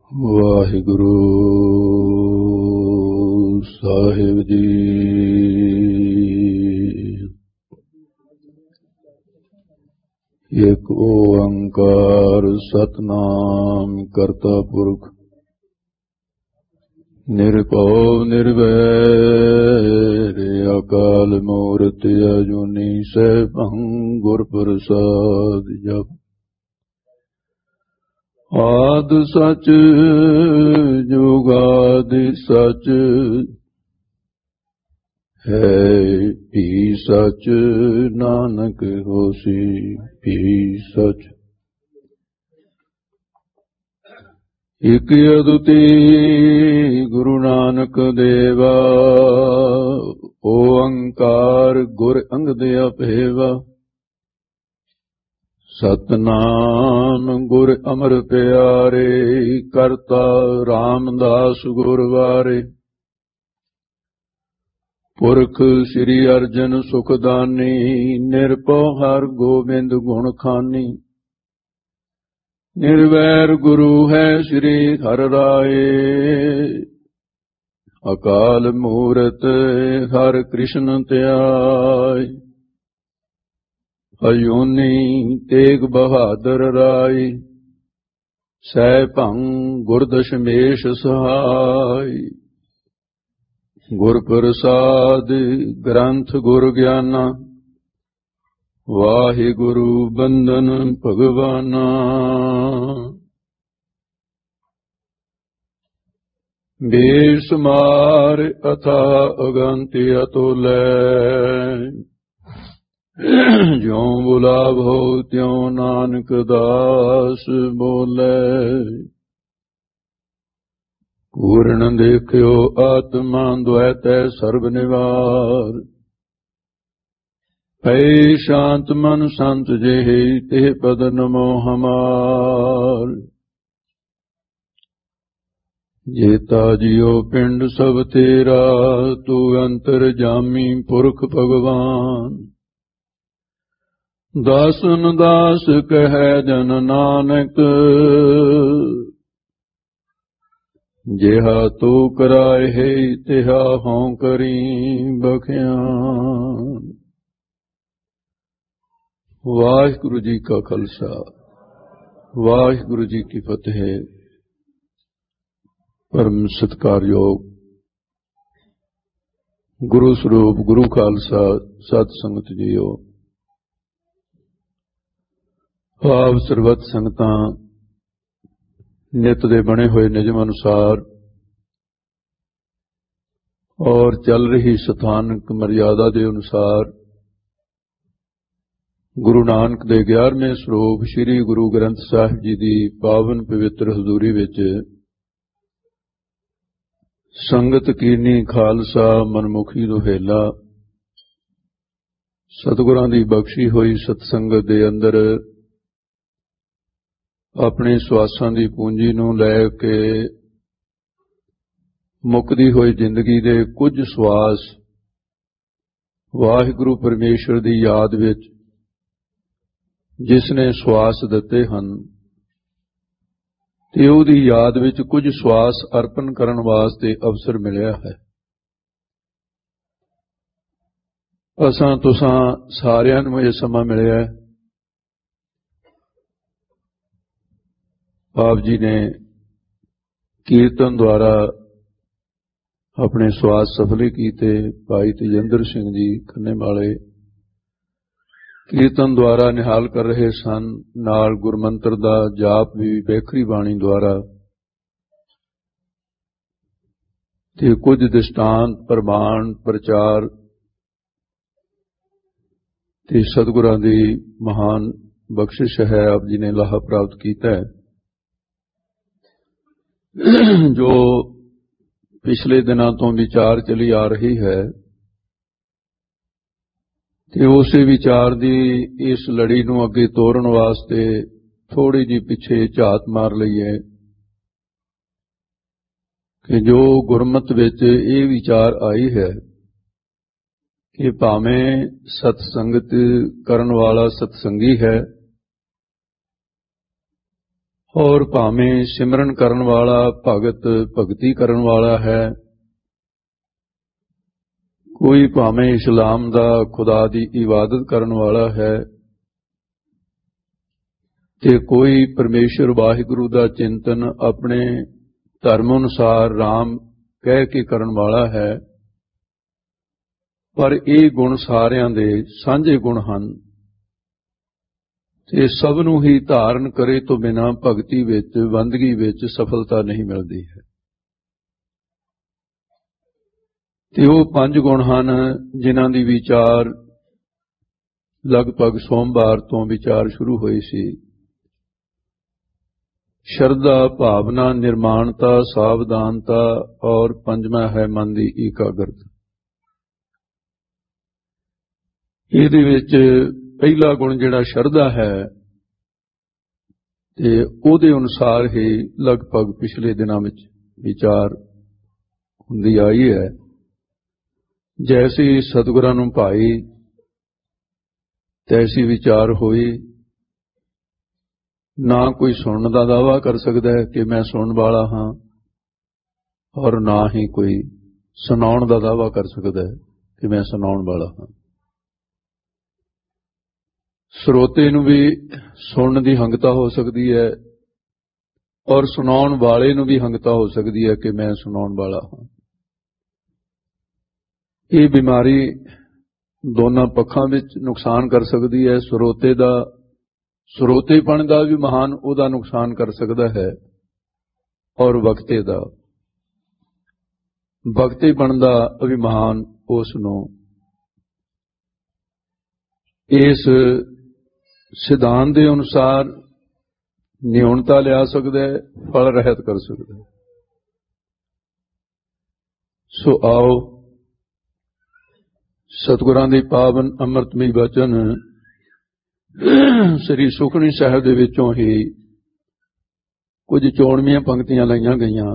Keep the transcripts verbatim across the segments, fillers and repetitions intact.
ਵਾਹਿਗੁਰੂ ਸਾਹਿਬ ਜੀ। ਏਕ ਓੰਕਾਰ ਸਤਿਨਾਮ ਕਰਤਾ ਪੁਰਖ ਨਿਰਭਉ ਨਿਰਵੈਰ ਅਕਾਲ ਮੂਰਤਿ ਅਜੂਨੀ ਸੈਭੰ ਗੁਰ ਪ੍ਰਸਾਦਿ ਜਪੁ। ਆਦਿ ਸਚ ਜੁਗਾਦਿ ਸਚ ਹੈ ਭੀ ਸਚ ਨਾਨਕ ਹੋਸੀ ਭੀ ਸਚ। ਇਕ ਅਦੁੱਤੀ ਗੁਰੂ ਨਾਨਕ ਦੇਵਾ ਓੰਕਾਰ ਗੁਰ ਅੰਗਦ ਅਭੇਵਾ। ਸਤਨਾਮ ਗੁਰ ਅਮਰ ਪਿਆਰੇ ਕਰਤਾ ਰਾਮਦਾਸ ਗੁਰ ਵਾਰੇ। ਪੁਰਖ ਸ੍ਰੀ ਅਰਜਨ ਸੁਖਦਾਨੀ ਨਿਰਭਉ ਹਰਿ ਗੋਬਿੰਦ ਗੁਣ ਖਾਨੀ। ਨਿਰਵੈਰ ਗੁਰੂ ਹੈ ਸ੍ਰੀ ਹਰਿ ਰਾਏ ਅਕਾਲ ਮੂਰਤ ਹਰਿ ਕ੍ਰਿਸ਼ਨ ਧਿਆਏ। ਅਯੋਨੀ ਤੇਗ ਬਹਾਦਰ ਰਾਈ ਸੈਭੰ ਗੁਰ ਦਸ਼ਮੇਸ਼ ਸਹਾਈ। ਗੁਰ ਪ੍ਰਸਾਦ ਗ੍ਰੰਥ ਗੁਰ ਗਿਆਨਾ ਵਾਹਿਗੁਰੂ ਬੰਦਨ ਭਗਵਾਨਾ। ਬੇਸ਼ੁਮਾਰ ਅਥਾ ਅਗੰਤਿ ਅਤੁਲੈ ਜਿਉ ਬੁਲਾਵੋ ਤਿਉ ਨਾਨਕ ਦਾਸ ਬੋਲੇ। ਪੂਰਨ ਦੇਖਿਓ ਆਤਮਾ ਦੁਐਤੈ ਸਰਬ ਨਿਵਾਰ। ਭੈ ਸ਼ਾਂਤ ਮਨ ਸੰਤ ਜਿਹੇ ਤੇ ਪਦ ਨਮੋ ਹਮਾਰ। ਜੇਤਾ ਜਿਉ ਪਿੰਡ ਸਭ ਤੇਰਾ ਤੂੰ ਅੰਤਰ ਜਾਮੀ ਪੁਰਖ ਭਗਵਾਨ। ਦਾਸਨ ਦਾਸ ਕਹਿ ਜਨ ਨਾਨਕ ਜਿਹਾ ਤੂੰ ਕਰਾਏ ਤਿਹਾ ਹਉ ਕਰੀ ਬਖਿਆਨ। ਵਾਹਿਗੁਰੂ ਜੀ ਕਾ ਖਾਲਸਾ ਵਾਹਿਗੁਰੂ ਜੀ ਕੀ ਫਤਿਹ। ਪਰਮ ਸਤਿਕਾਰਯੋਗ ਗੁਰੂ ਸਰੂਪ ਗੁਰੂ ਖਾਲਸਾ ਸਤ ਸੰਗਤ ਜੀਓ। ਆਪ ਸਰਬੱਤ ਸੰਗਤਾਂ ਨਿਤ ਦੇ ਬਣੇ ਹੋਏ ਨਿਯਮ ਅਨੁਸਾਰ ਔਰ ਚੱਲ ਰਹੀ ਸਥਾਨਕ ਮਰਿਆਦਾ ਦੇ ਅਨੁਸਾਰ ਗੁਰੂ ਨਾਨਕ ਦੇ ਗਿਆਰਵੇਂ ਸਰੂਪ ਸ੍ਰੀ ਗੁਰੂ ਗ੍ਰੰਥ ਸਾਹਿਬ ਜੀ ਦੀ ਪਾਵਨ ਪਵਿੱਤਰ ਹਜ਼ੂਰੀ ਵਿੱਚ ਸੰਗਤ ਕੀਨੀ ਖਾਲਸਾ ਮਨਮੁਖੀ ਦੁਹੇਲਾ ਸਤਿਗੁਰਾਂ ਦੀ ਬਖਸ਼ੀ ਹੋਈ ਸਤਸੰਗਤ ਦੇ ਅੰਦਰ ਆਪਣੇ ਸਵਾਸਾਂ ਦੀ ਪੂੰਜੀ ਨੂੰ ਲੈ ਕੇ ਮੁੱਕਦੀ ਹੋਈ ਜ਼ਿੰਦਗੀ ਦੇ ਕੁਝ ਸਵਾਸ ਵਾਹਿਗੁਰੂ ਪਰਮੇਸ਼ਰ ਦੀ ਯਾਦ ਵਿੱਚ ਜਿਸ ਨੇ ਸਵਾਸ ਦਿੱਤੇ ਹਨ ਤੇ ਉਹਦੀ ਯਾਦ ਵਿੱਚ ਕੁਝ ਸਵਾਸ ਅਰਪਣ ਕਰਨ ਵਾਸਤੇ ਅਵਸਰ ਮਿਲਿਆ ਹੈ। ਅਸਾਂ ਤੁਸਾਂ ਸਾਰਿਆਂ ਨੂੰ ਇਹ ਸਮਾਂ ਮਿਲਿਆ। ਆਪ ਜੀ ਨੇ ਕੀਰਤਨ ਦੁਆਰਾ ਆਪਣੇ ਸਵਾਸ ਸਫਲੇ ਕੀਤੇ। ਭਾਈ ਤੇਜਿੰਦਰ ਸਿੰਘ ਜੀ ਖੰਨੇ ਵਾਲੇ ਕੀਰਤਨ ਦੁਆਰਾ ਨਿਹਾਲ ਕਰ ਰਹੇ ਸਨ। ਨਾਲ ਗੁਰਮੰਤਰ ਦਾ ਜਾਪ ਵੀ ਬੇਖਰੀ ਬਾਣੀ ਦੁਆਰਾ ਤੇ ਕੁਝ ਦ੍ਰਿਸ਼ਟਾਂਤ ਪ੍ਰਮਾਣ ਪ੍ਰਚਾਰ ਤੇ ਸਤਿਗੁਰਾਂ ਦੀ ਮਹਾਨ ਬਖਸ਼ਿਸ਼ ਹੈ। ਆਪ ਜੀ ਨੇ ਲਾਹਾ ਪ੍ਰਾਪਤ ਕੀਤਾ ਹੈ। ਜੋ ਪਿਛਲੇ ਦਿਨਾਂ ਤੋਂ ਵਿਚਾਰ ਚਲੀ ਆ ਰਹੀ ਹੈ ਤੇ ਉਸੇ ਵਿਚਾਰ ਦੀ ਇਸ ਲੜੀ ਨੂੰ ਅੱਗੇ ਤੋਰਨ ਵਾਸਤੇ ਥੋੜੀ ਜਿਹੀ ਪਿੱਛੇ ਝਾਤ ਮਾਰ ਲਈਏ ਕਿ ਜੋ ਗੁਰਮਤਿ ਵਿੱਚ ਇਹ ਵਿਚਾਰ ਆਈ ਹੈ ਕਿ ਭਾਵੇਂ ਸਤਸੰਗਤ ਕਰਨ ਵਾਲਾ ਸਤਸੰਗੀ ਹੈ और भावें सिमरन करन वाला भगत भगती करन वाला है, कोई भावें इस्लाम दा खुदा दी इबादत करन वाला है, ते कोई परमेश्वर वाहिगुरु दा चिंतन अपने धर्म अनुसार राम कह के करन वाला है। पर ये गुण सारियां दे सांझे गुण हन ते सब नूं ही धारण करे तो बिना भगती विच बंदगी विच सफलता नहीं मिलती है। ते वो पंज गुण हन जिन्हां दी विचार लगभग सोमवार तो विचार शुरू हुई सी। शरदा, भावना, निर्माणता, सावधानता और पंजवा है मन की एकाग्रता। ਇਹਦੇ ਵਿੱਚ ਪਹਿਲਾ ਗੁਣ ਜਿਹੜਾ ਸ਼ਰਧਾ ਹੈ ਤੇ ਉਹਦੇ ਅਨੁਸਾਰ ਹੀ ਲਗਭਗ ਪਿਛਲੇ ਦਿਨਾਂ ਵਿੱਚ ਵਿਚਾਰ ਹੁੰਦੀ ਆਈ ਹੈ। ਜੈਸੀ ਸਤਿਗੁਰਾਂ ਨੂੰ ਭਾਈ ਤੈਸੀ ਵਿਚਾਰ ਹੋਈ। ਨਾ ਕੋਈ ਸੁਣਨ ਦਾ ਦਾਅਵਾ ਕਰ ਸਕਦਾ ਹੈ ਕਿ ਮੈਂ ਸੁਣਨ ਵਾਲਾ ਹਾਂ, ਔਰ ਨਾ ਹੀ ਕੋਈ ਸੁਣਾਉਣ ਦਾ ਦਾਅਵਾ ਕਰ ਸਕਦਾ ਹੈ ਕਿ ਮੈਂ ਸੁਣਾਉਣ ਵਾਲਾ ਹਾਂ। ਸਰੋਤੇ ਨੂੰ ਵੀ ਸੁਣਨ ਦੀ ਹੰਗਤਾ ਹੋ ਸਕਦੀ ਹੈ ਔਰ ਸੁਣਾਉਣ ਵਾਲੇ ਨੂੰ ਵੀ ਹੰਗਤਾ ਹੋ ਸਕਦੀ ਹੈ ਕਿ ਮੈਂ ਸੁਣਾਉਣ ਵਾਲਾ ਹਾਂ। ਇਹ ਬਿਮਾਰੀ ਦੋਨਾਂ ਪੱਖਾਂ ਵਿੱਚ ਨੁਕਸਾਨ ਕਰ ਸਕਦੀ ਹੈ। ਸਰੋਤੇ ਦਾ ਸਰੋਤੇਪਣ ਦਾ ਵੀ ਮਹਾਨ ਉਹਦਾ ਨੁਕਸਾਨ ਕਰ ਸਕਦਾ ਹੈ ਔਰ ਵਕਤੇ ਦਾ ਵਕਤੇਪਣ ਦਾ ਵੀ ਮਹਾਨ ਉਸ ਨੂੰ ਇਸ सिद्धांत के अनुसार न्यूनता लिया सकता है, फल रहत कर सकता है। सो आओ सतगुरां दे पावन अमृतमय वचन श्री सुखमनी साहिब दे विचों ही कुछ चौड़वियां पंक्तियां लाइयां गईयां।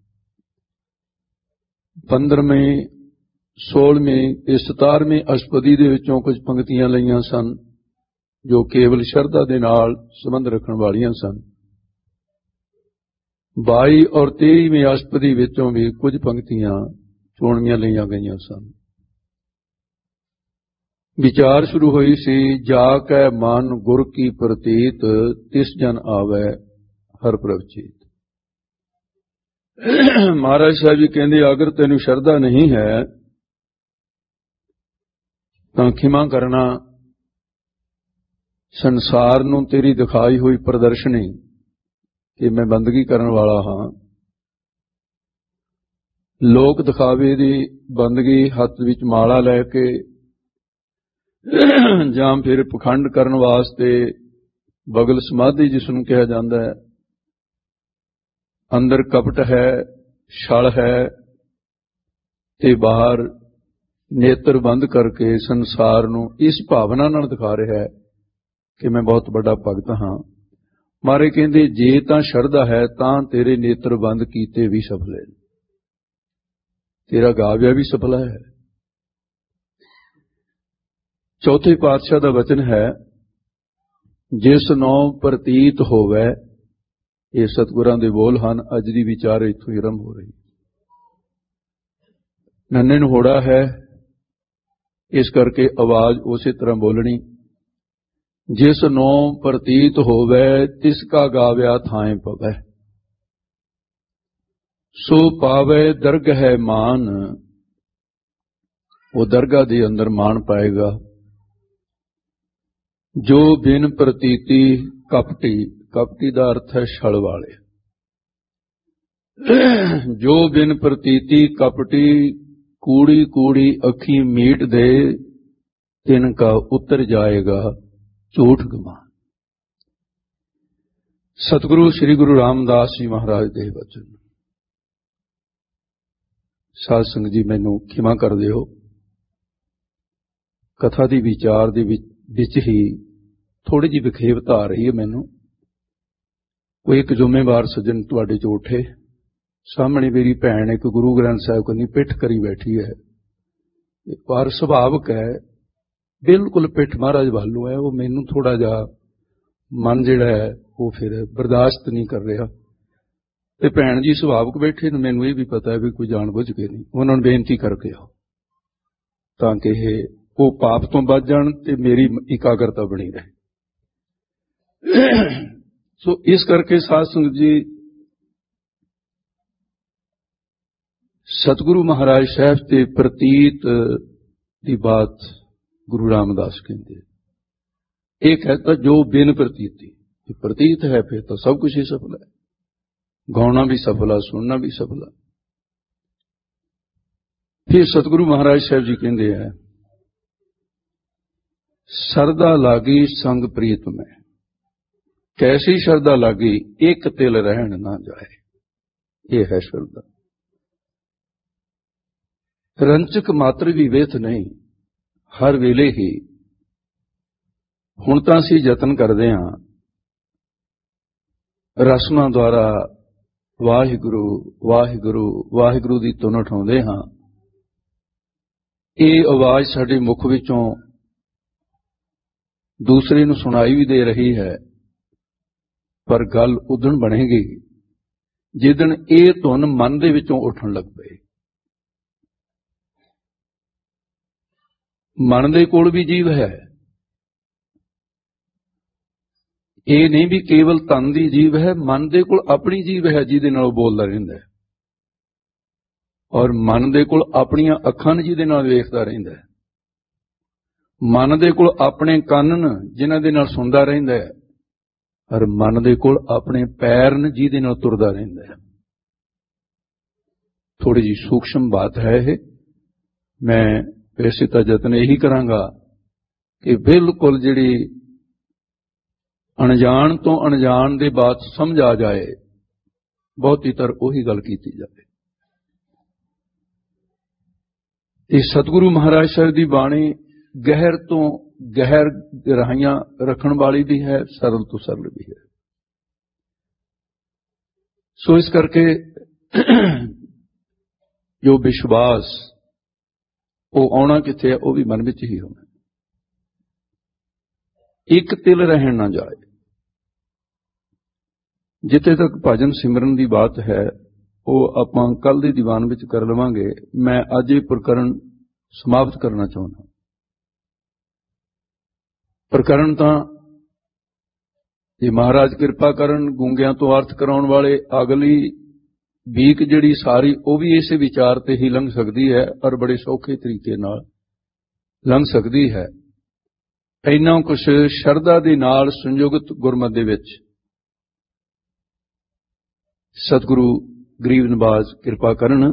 पंद्रहवीं सोलहवीं ते सतारहवीं अष्टपदी दे विचों कुछ पंक्तियां लाइयां सन जो केवल शरधा दे नाल संबंध रखण वालियां सन। बाई और तेईवीं अष्टपदी विचों भी कुछ पंक्तियां चुणवियां लईयां गईयां सन। विचार शुरू हुई सी, जाकै मन गुर की प्रतीत तिस जन आवे हर प्रभचीत। महाराज साहब जी कहंदे अगर तैनूं शरधा नहीं है तां खिमा करना संसार नूं तेरी दिखाई हुई प्रदर्शनी कि मैं बंदगी करन वाला हाँ। लोक दिखावे दी बंदगी हथ विच माला लैके जां फिर पखंड करन वास्ते बगल समाधि जिसनूं कहा जाता है, अंदर कपट है, छल है ते बाहर नेत्र बंद करके संसार नूं इस भावना नाल दिखा रहा है कि मैं बहुत बड़ा भगत हाँ। मारे कहते जे तां शरधा है तां तेरे नेत्र बंद कीते भी सफल है, तेरा गाव्या भी सफल है। चौथे पातशाह का वचन है, जिस नौ प्रतीत होवे, ये सतगुरां दे बोल हन। अज दी विचार इत्थों ही आरंभ हो रही। नन्हे नूं होड़ा है, इस करके आवाज उसी तरह बोलनी। जिस नो प्रतीत होवे तिसका गाव्या थाए पवै, सो पावे दरगह है मान। वो दरगाह दे अंदर मान पाएगा। जो बिन प्रतीति कपटी, कपटी का अर्थ है छल वाले। जो बिन प्रतीति कपटी कूड़ी कूड़ी अखी मीट दे, तिनका उतर जाएगा झूठ गमान। सतगुरु श्री गुरु रामदास जी महाराज दे वचन। साध संगत जी मैनू खिमा कर दिओ, कथा दी विचार दे विच ही थोड़ी जी विखेवता आ रही है मैनू। कोई एक जुम्मेवार सज्जन तुहाडे चों उठे, सामने मेरी भैन एक गुरु ग्रंथ साहिब कन्नी पिठ करी बैठी है, पर सुभावक है बिल्कुल पिठ महाराज वालों है। वो मैनू थोड़ा जा मन जिहड़ा है वो फिर बर्दाश्त नहीं कर रहा। ते भैन जी सुभावक बैठे ने, मैनूं ये भी पता है भी कोई जान बुझ के नहीं, उन्होंने बेनती करके आओ ताकि वो पाप तो बच जाण ते मेरी एकाग्रता बनी रहे। सो इस करके साध संगत जी, सतगुरु महाराज साहब ते प्रतीत की बात गुरु रामदास कहते, एक है तो जो बिन प्रतीति, प्रतीत है फिर तो सब कुछ ही सफल है, गाना भी सफल है, सुनना भी सफल है। फिर सतगुरु महाराज साहब जी कहते हैं, सरदा लागी संग प्रीत में, कैसी श्रद्धा लागी एक तिल रहन ना जाए, ये है श्रद्धा। रंचक मात्र भी वेथ नहीं, हर वेले ही हुण तां असीं यतन करदे हां रसमां द्वारा वाहिगुरु वाहिगुरु वाहिगुरु दी धुन उठाउंदे हां। ਇਹ आवाज साडे मुख विचों दूसरे नूं सुनाई भी दे रही है, पर गल उदण बनेगी जिदण ਇਹ धुन मन दे विचों उठण लग पए। मन दे कोल भी जीव है, ये नहीं भी केवल तन दी जीव है, मन दे कोल अपनी जीव है जिहदे नाल बोलदा रहिंदा है, और मन दे कोल अपनियां अखां ने जिहदे नाल वेखदा रहिंदा है, मन दे कोल अपने कंन ने जिन्हां दे नाल सुणदा रहिंदा है, और मन दे कोल अपने पैर ने जिहदे नाल तुरदा रहिंदा है। थोड़ी जी सूक्ष्म बात है ये। मैं वैसे तो यतन यही करांगा कि बिल्कुल जिहड़ी अणजाण तो अणजाण दे बात समझ आ जाए, बहुती तर उही गल कीती जाए। इस सतगुरु महाराज साहब की बाणी गहर तो गहर गहराइयां रखण वाली भी है, सरल तो सरल भी है। सो इस करके जो विश्वास वो आना किथे है, वो भी मन विच ही होना। एक तिल रहन ना जाए, जिथे तक भजन सिमरन की बात है वो आपां कल दे दीवान विच कर लवांगे। मैं अज ये प्रकरण समाप्त करना चाहुंदा। प्रकरण तां जे महाराज किरपा करन गूंगियां तो अर्थ कराउण वाले अगली बीक जिहड़ी सारी वो भी इस विचार ते ही लंघ सकती है, और बड़े सौखे तरीके नाल लंघ सकती है। इन्ना कुछ शरदा दे नाल संयुगत गुरमत दे विच सतगुरु गरीब नवाज किरपा करन,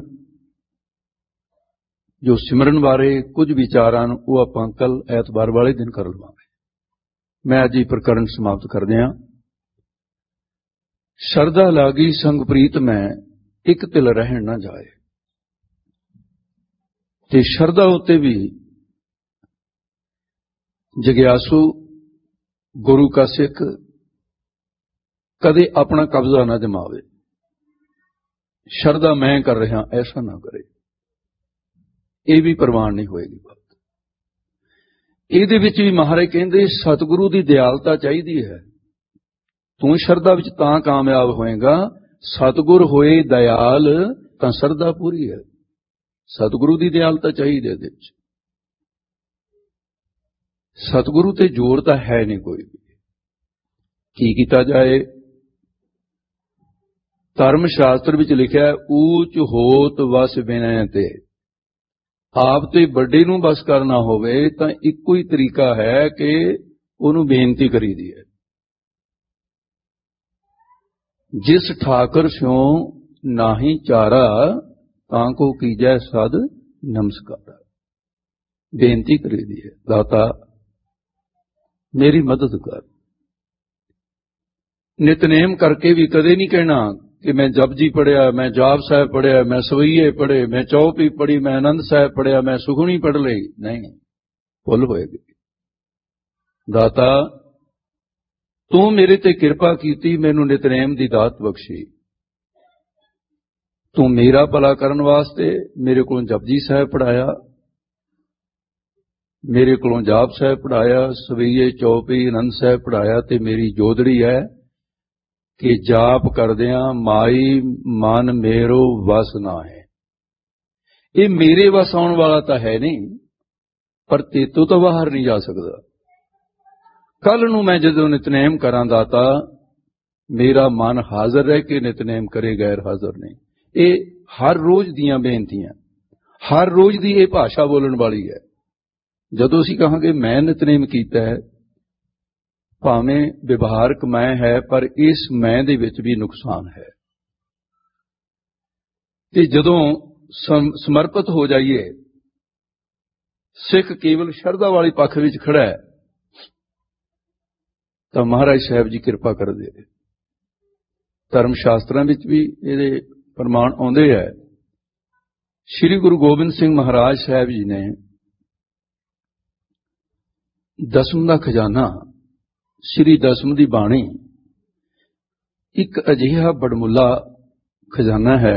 जो सिमरन बारे कुछ विचारां वो आपां कल ऐतवार वाले दिन कर लवांगे। मैं अज ही प्रकरण समाप्त कर दियां। शरदा लागी संग प्रीत में एक तिल रहन ना जाए। ते शरदा उत्ते भी जग्यासु गुरु का सिख कदे अपना कब्जा ना जमावे। शरदा मैं कर रहा ऐसा ना करे, ये भी प्रवान नहीं होएगी बात। इहदे विच भी महाराज कहंदे सतगुरु की दयालता चाहिदी है। तू शरदा विच तां कामयाब होएगा, सतगुर होए दयाल तां शरदा पूरी है। सतगुरु की दयालता चाहिए। सतगुरु ते जोर तां है नहीं कोई भी। की कीता जाए? धर्म शास्त्र विच लिखिया है, ऊच होत वस विनय ते। आप ते बड़े नूं बस करना होवे तां इक्को ही तरीका है कि उहनूं बेनती करी दी है। जिस ठाकर स्यों नाही चारा तां को कीजै सद नमस्कार। बेनती करी दी है, दाता मेरी मदद कर। नितनेम करके भी कदे नहीं कहना कि मैं जपजी पढ़िया, मैं जाप साहब पढ़िया, मैं सवईये पढ़े, मैं चौपी पढ़ी, मैं आनंद साहब पढ़िया, मैं सुखनी पढ़ ली। नहीं, भुल होएगी। दाता तू मेरे ते किरपा कीती, मैनू नितनेम दी दात बख्शी। तू मेरा भला करन वास्ते मेरे को जपजी साहब पढ़ाया, मेरे कोलों जाप साहिब पढ़ाया, सवैये चौपई आनंद साहिब पढ़ाया, ते मेरी जोदड़ी है कि जाप करदियां माई मन मेरो वस ना है। ये मेरे वस आउण वाला तो है नहीं, पर तेतों तो बाहर नहीं जा सकता। कल नूं मैं जदों नितनेम करां दाता, मेरा मन हाजिर रह के नितनेम करे, गैर हाजिर नहीं। ये हर रोज दियां बेनतियां, हर रोज दी ये भाषा बोलण वाली है। जदों असीं कहांगे मैं नितनेम कीता है, भावें विवहारक मैं है, पर इस मैं दे विच भी नुकसान है। ते जदों समर्पित हो जाइए, सिख केवल शरधा वाली पक्ष विच खड़ा है, तो महाराज साहब जी किरपा कर दे। धर्म शास्त्रां विच भी इहदे प्रमाण आउंदे है। श्री गुरु गोबिंद सिंह महाराज साहब जी ने दसम का खजाना, श्री दसम की बाणी, एक अजिहा बड़मुला खजाना है,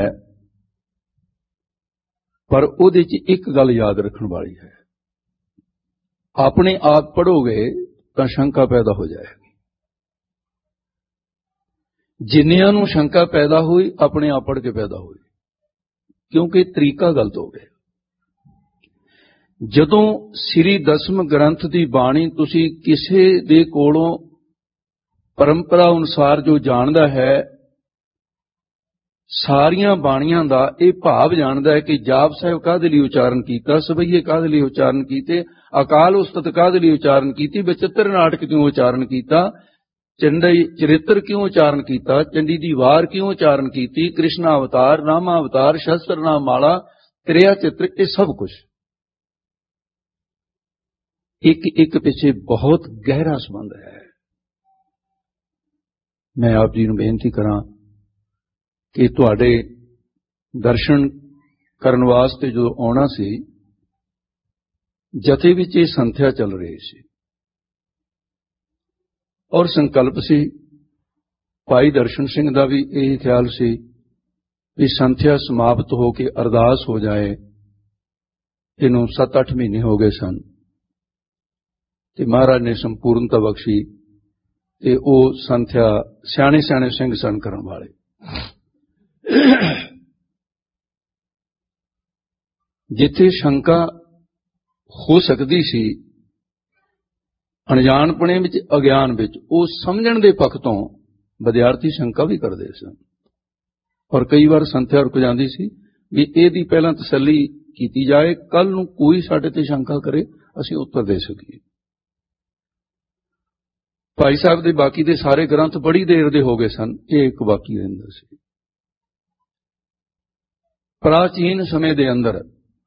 पर उहदे च एक गल याद रखने वाली है। अपने आप पढ़ोगे तो शंका पैदा हो जाएगी। जिन्नियां नूं शंका पैदा हुई, अपने आप पढ़ के पैदा हुई, क्योंकि तरीका गलत हो गया। जदों श्री दसम ग्रंथ की बाणी तुसी किसी दे कोलों परंपरा अनुसार जो जानदा है, सारियां बाणियां दा ये भाव जानदा है कि जाप साहिब काहदे लई उचारण कीता, सवैये काहदे लई उचारण कीते, अकाल उस्तत काहदे लई उचारण कीती, बचित्र नाटक क्यों उचारण कीता, चंडी चरित्र क्यों उचारण कीता, चंडी दी वार क्यों उचारण कीती, कृष्ण अवतार, रामा अवतार, शस्त्र नाम माला, त्रिया चित्र, ये सब कुछ एक एक पिछे बहुत गहरा संबंध है। मैं आप जी नूं बेनती करां कि तुहाडे दर्शन करन वास्ते जो आउणा सी, जथे विच ये संथ्या चल रही सी और संकल्प सी, भाई दर्शन सिंह दा भी यही ख्याल सी भी संथ्या समाप्त हो के अरदास हो जाए। इनू सत्त अठ महीने हो गए सन ते महाराज ने संपूर्णता बख्शी ते ओ संथ्या सियाणे सियाणे सिंह सन करन वाले। जिथे शंका हो सकती सी अणजाणपणे विच, अज्ञान विच, वो समझण दे पक्ष तों विद्यार्थी शंका भी करते सन और कई बार संथ्या रुक जाती सी भी इहदी पहलां तसल्ली कीती जाए, कल नूं कोई साडे ते शंका करे असीं उत्तर दे सकीए। भाई साहब दे बाकी दे सारे ग्रंथ बड़ी देर दे हो गए सन, ये एक बाकी रहिंदा सी। प्राचीन समय दे अंदर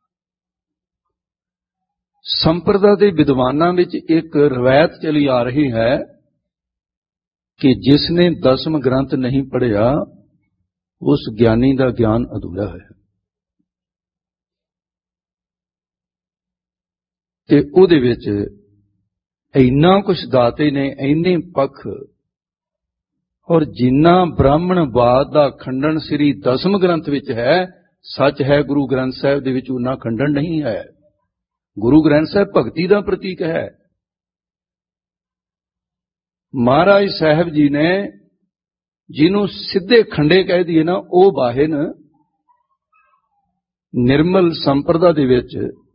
संप्रदा दे विद्वानां विच एक रवायत चली आ रही है कि जिसने दसम ग्रंथ नहीं पढ़िया उस ज्ञानी का ज्ञान अधूरा है। ते उहदे विच इन्ना कुछ दाते ने, इन्ने पक्ष, और जिन्ना ब्राह्मणवाद का खंडन श्री दसम ग्रंथ विच है, सच है गुरु ग्रंथ साहिब दे विच उन्ना खंडन नहीं है। गुरु ग्रंथ साहिब भगती का प्रतीक है। महाराज साहब जी ने जिन्हों सीधे खंडे कह दिए ना, वो बाहिन निर्मल संप्रदा दे विच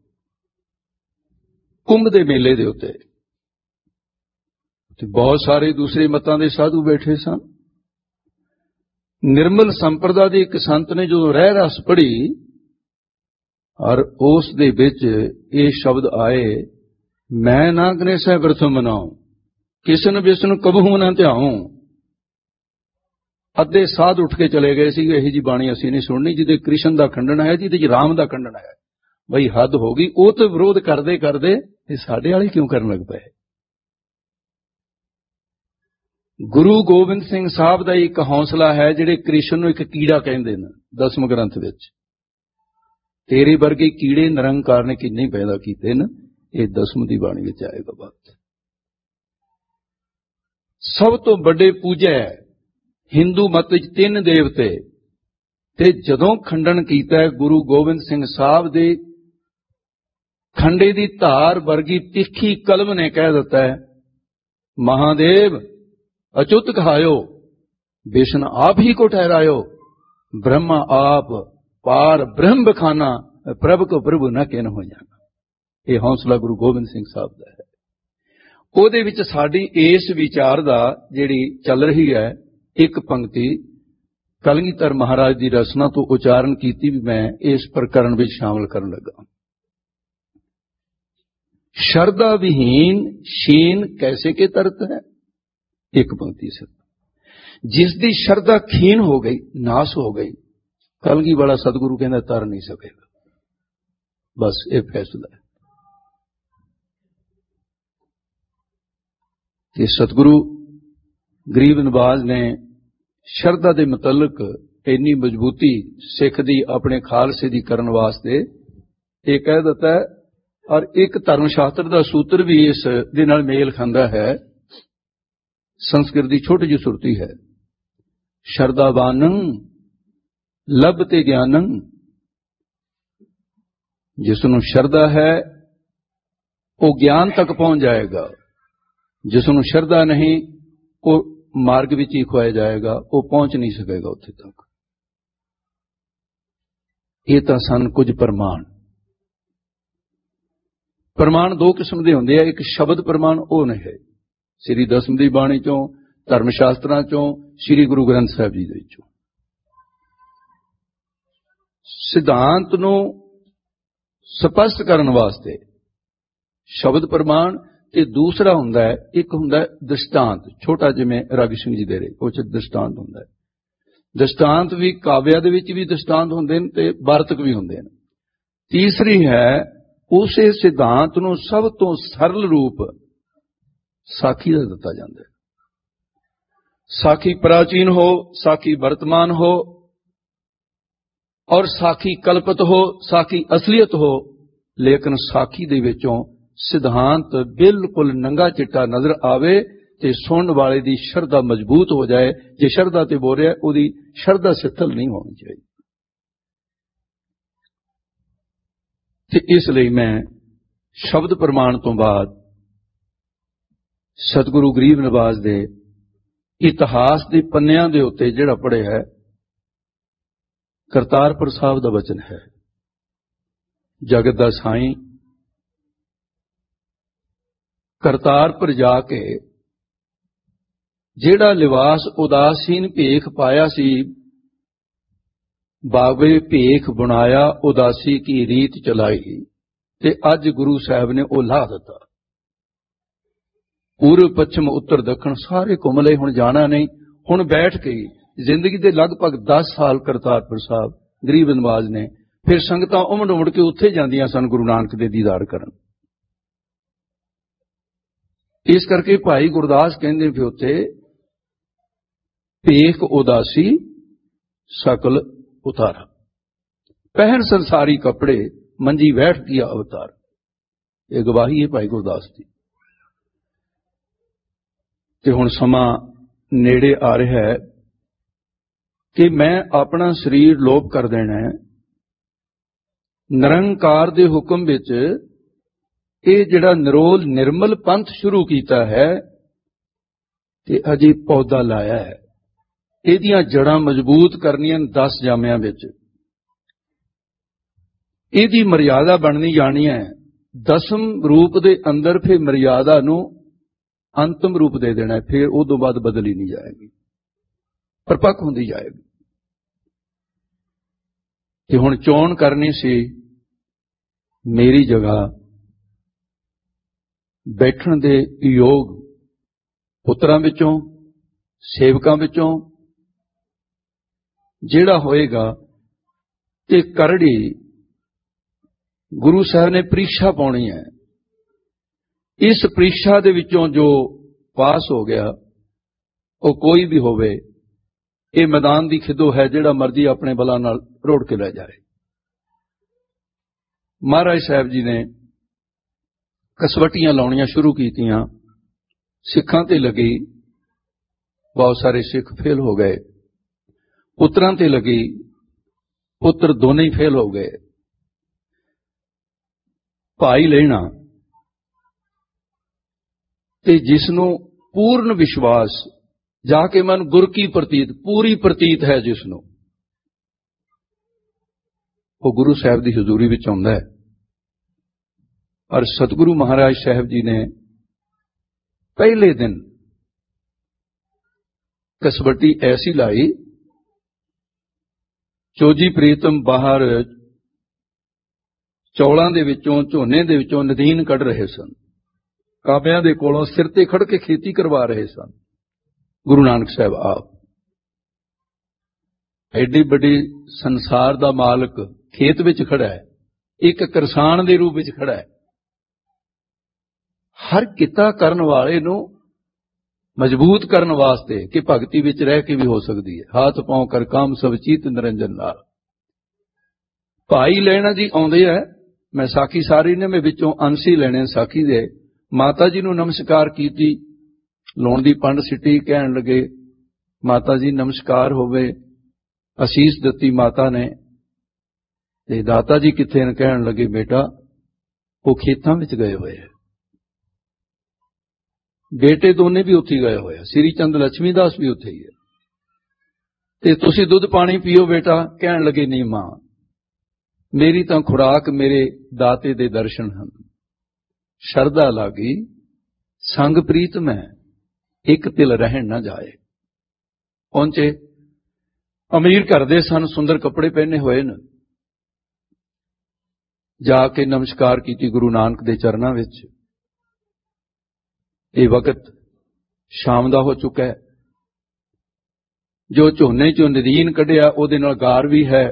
कुंभ दे मेले दे उत्ते बहुत सारे दूसरे मतां दे साधु बैठे सन। निर्मल संप्रदा दे एक संत ने जो रह रस पढ़ी और उस दे विच ये शब्द आए, मैं ना गणेशा व्रत मनाऊं, किसन विष्णु कबहू ना ध्याऊं। अद्धे साध उठ के चले गए सी, यही जी बाणी असीं नहीं सुननी जिहदे कृष्ण दा खंडन है, जिहदे राम दा खंडन है। बई हद हो गई, वो तो विरोध करदे करदे ये साडे वाले क्यों करन लग पए। गुरु गोबिंद सिंह साहब का एक हौसला है, जिहड़े कृष्ण नूं एक कीड़ा कहंदे ने दसम ग्रंथ विच, तेरे वर्गे कीड़े निरंकार ने किन्ने पैदा कीते न, ये दसम दी बाणी विच आएगा बात। सब तो बड़े पूजे हिंदू मत विच तीन देवते, ते जदों खंडन कीता है गुरु गोबिंद सिंह साहब दे खंडे दी धार वर्गी तिखी कलम ने कह दिता है, महादेव अच्युत कहायो, विष्णु आप ही को ठहरायो, ब्रह्मा आप पार ब्रह्म बखाना, प्रभ को प्रभु न किन हो जाना। यह हौसला गुरु गोबिंद सिंह साहब का है। ਉਹਦੇ ਵਿੱਚ ਸਾਡੀ ਇਸ ਵਿਚਾਰ ਦਾ ਜਿਹੜੀ ਚੱਲ ਰਹੀ ਹੈ, ਇੱਕ ਪੰਕਤੀ ਕਲਗੀਧਰ ਮਹਾਰਾਜ ਦੀ ਰਚਨਾ ਤੋਂ ਉਚਾਰਨ ਕੀਤੀ ਵੀ ਮੈਂ ਇਸ ਪ੍ਰਕਰਨ ਵਿੱਚ ਸ਼ਾਮਲ ਕਰਨ ਲੱਗਾ। शरदा विहीन शीन कैसे के तरत है, एक पंक्ति से जिसकी शरदा खीन हो गई, नाश हो गई, कलगी वाला सतगुरु कहना तर नहीं सकेगा। बस ये फैसला है कि सतगुरु गरीब नवाज ने शरदा के मुतलक इन्नी मजबूती सिख दी अपने खालसे दी करन वास्ते ये कह दिता है। और एक धर्म शास्त्र का सूत्र भी इस दे नाल मेल खांदा है। संस्कृत की छोटी जी सुरती है, शरदावानं लभते ज्ञानं, जिसनों शरदा है वो ज्ञान तक पहुंच जाएगा, जिसनों शरदा नहीं वो मार्ग विच ही खुआया जाएगा, वो पहुंच नहीं सकेगा उत्थे तक। ये तां सन कुछ प्रमाण। प्रमाण दो किस्म के होंगे, एक शब्द प्रमाण वो नहीं है श्री दसम दी बाणी चों, धर्म शास्त्रां चों, श्री गुरु ग्रंथ साहिब जी दे विचों। सिद्धांत नूं स्पष्ट करन वास्ते शब्द प्रमाण ते दूसरा हुंदा है, एक हुंदा है दृष्टांत। छोटा जिवें रागी सिंह जी दे रहे उह च दृष्टांत हुंदा है। दृष्टांत भी काव्या दे विच भी दृष्टांत हुंदे ने ते वार्तक भी हुंदे ने। तीसरी है उसे सिद्धांत नूं सब तो सरल रूप साखी का दिता जाता है। साखी प्राचीन हो, साखी वर्तमान हो और साखी कल्पित हो, साखी असलियत हो, लेकिन साखी दे विचों सिद्धांत बिल्कुल नंगा चिट्टा नजर आवे ते सुनने वाले दी शरदा मजबूत हो जाए। जे शरदा ते बोल रहा उहदी शरदा सिथल नहीं होनी चाहिए। ते इसलिए मैं शब्द प्रमाण तो बाद सतगुरु गरीब नवाज दे इतिहास के पन्नियां दे उत्ते जिहड़ा पढ़िया है, करतारपुर साहब दा वचन है, जगत दा साईं करतारपुर जाके जिहड़ा लिबास उदासीन भेख पाया सी, बाबे भेख बुनाया उदासी की रीत चलाई, ते अज गुरु साहब ने वह ला दिता। पूर्व पश्चिम उत्तर दक्षिण सारे घुम लए, हुण जाना नहीं। हुण बैठ के जिंदगी के लगभग दस साल करतारपुर साहब गरीब नवाज ने फिर संगतां उमड़ उमड़ के उत्थे जांदियां सन गुरु नानक दे दीदार करन। इस करके भाई गुरदास कहंदे फिर उत्थे भेख उदासी सकल उतारा, पहन संसारी कपड़े मंजी बैठ किया अवतार। ये गवाही है भाई गुरदास की। ते हुण समा नेड़े आ रहा है कि मैं अपना शरीर लोप कर देना है। निरंकार दे हुक्म विच ये जिहड़ा निरोल निर्मल पंथ शुरू किया है ते अजे पौधा लाया है, इहदियां जड़ां मजबूत करनियां दस जामियां विच। इहदी मर्यादा बननी जानी है। दसम रूप दे अंदर फिर मर्यादा नूं अंतिम रूप दे देना है, फिर उस तो बाद बदली नहीं जाएगी, परपक्क होंदी जाएगी। कि हुण चोण करनी सी मेरी जगह बैठण दे योग पुत्रां विचों सेवकां विचों जिहड़ा होएगा ते करड़ी गुरु साहब ने परीक्षा पाउणी है। इस परीक्षा दे विचों जो पास हो गया वो कोई भी होवे, ये मैदान की खिदो है, जिहड़ा मर्जी अपने बलां नाल रोड़ के लै जाए। महाराज साहब जी ने कसवटियां लाउणियां शुरू कीतियां, सिखां ते लगी, बहुत सारे सिख फेल हो गए। पुत्रां ते लगी, पुत्र दोनों ही फेल हो गए। ਭਾਈ ਲੈਣਾ ਤੇ ਜਿਸ ਨੂੰ ਪੂਰਨ ਵਿਸ਼ਵਾਸ ਜਾ ਕੇ ਮਨ ਗੁਰ ਕੀ ਪ੍ਰਤੀਤ ਪੂਰੀ ਪ੍ਰਤੀਤ ਹੈ, ਜਿਸ ਨੂੰ ਉਹ ਗੁਰੂ ਸਾਹਿਬ ਦੀ ਹਜ਼ੂਰੀ ਵਿੱਚ ਆਉਂਦਾ ਹੈ। ਔਰ ਸਤਿਗੁਰੂ ਮਹਾਰਾਜ ਸਾਹਿਬ ਜੀ ਨੇ ਪਹਿਲੇ ਦਿਨ ਕਸਵੱਟੀ ਐਸੀ ਲਾਈ, ਚੋਜੀ ਪ੍ਰੀਤਮ ਬਾਹਰ ਚੌਲਾਂ ਦੇ ਵਿੱਚੋਂ ਝੋਨੇ ਦੇ ਵਿੱਚੋਂ ਨਦੀਨ ਕੱਢ ਰਹੇ ਸਨ, ਕਾਬਿਆਂ ਦੇ ਕੋਲੋਂ ਸਿਰ ਤੇ ਖੜ ਕੇ ਖੇਤੀ ਕਰਵਾ ਰਹੇ ਸਨ। ਗੁਰੂ ਨਾਨਕ ਸਾਹਿਬ ਆਪ ਐਡੀ ਵੱਡੀ ਸੰਸਾਰ ਦਾ ਮਾਲਕ ਖੇਤ ਵਿੱਚ ਖੜਾ ਹੈ, ਇੱਕ ਕਿਸਾਨ ਦੇ ਰੂਪ ਵਿੱਚ ਖੜਾ ਹੈ। ਹਰ ਕਿੱਤਾ ਕਰਨ ਵਾਲੇ ਨੂੰ ਮਜ਼ਬੂਤ ਕਰਨ ਵਾਸਤੇ ਕਿ ਭਗਤੀ ਵਿੱਚ ਰਹਿ ਕੇ ਵੀ ਹੋ ਸਕਦੀ ਹੈ। ਹੱਥ ਪਾਉ ਕਰ ਕੰਮ ਸਭ ਚੀਤ ਨਿਰੰਜਨ ਨਾਲ। ਭਾਈ ਲੈਣਾ ਜੀ ਆਉਂਦੇ ਆ, ਮੈਂ ਸਾਖੀ ਸਾਰੀ ਨੇ ਮੈਂ ਵਿੱਚੋਂ ਅੰਸ਼ ਹੀ ਲੈਣੇ ਸਾਖੀ ਦੇ। ਮਾਤਾ ਜੀ ਨੂੰ ਨਮਸਕਾਰ ਕੀਤੀ, ਲੋਣ ਦੀ ਪੰਡ ਸਿੱਟੀ, ਕਹਿਣ ਲੱਗੇ ਮਾਤਾ ਜੀ ਨਮਸਕਾਰ ਹੋਵੇ। ਅਸੀਸ ਦਿੱਤੀ ਮਾਤਾ ਨੇ ਤੇ ਦਾਤਾ ਜੀ ਕਿੱਥੇ ਨੇ? ਕਹਿਣ ਲੱਗੇ ਬੇਟਾ ਉਹ ਖੇਤਾਂ ਵਿੱਚ ਗਏ ਹੋਏ ਆ। ਬੇਟੇ ਦੋਨੇ ਵੀ ਉੱਥੇ ਗਏ ਹੋਏ ਆ, ਸ੍ਰੀ ਚੰਦ ਲక్ష్ਮੀ ਦਾਸ ਵੀ ਉੱਥੇ ਹੀ ਹੈ। ਤੇ ਤੁਸੀਂ ਦੁੱਧ ਪਾਣੀ ਪੀਓ ਬੇਟਾ। ਕਹਿਣ ਲੱਗੇ ਨਹੀਂ ਮਾਂ, ਮੇਰੀ ਤਾਂ ਖੁਰਾਕ ਮੇਰੇ ਦਾਤੇ ਦੇ ਦਰਸ਼ਨ ਹਨ। ਸ਼ਰਧਾ ਲਾਗੀ ਸੰਗ ਪ੍ਰੀਤ ਮੈਂ, ਇੱਕ ਤਿਲ ਰਹਿਣ ਨਾ ਜਾਏ। ਪਹੁੰਚੇ, ਅਮੀਰ ਘਰ ਦੇ ਸਨ, ਸੁੰਦਰ ਕੱਪੜੇ ਪਹਿਨੇ ਹੋਏ ਨੇ। ਜਾ ਕੇ ਨਮਸਕਾਰ ਕੀਤੀ ਗੁਰੂ ਨਾਨਕ ਦੇ ਚਰਨਾਂ ਵਿੱਚ। ਇਹ ਵਕਤ ਸ਼ਾਮ ਦਾ ਹੋ ਚੁੱਕਾ ਹੈ। ਜੋ ਝੋਨੇ ਚੋਂ ਨਦੀਨ ਕੱਢਿਆ ਉਹਦੇ ਨਾਲ ਗਾਰ ਵੀ ਹੈ,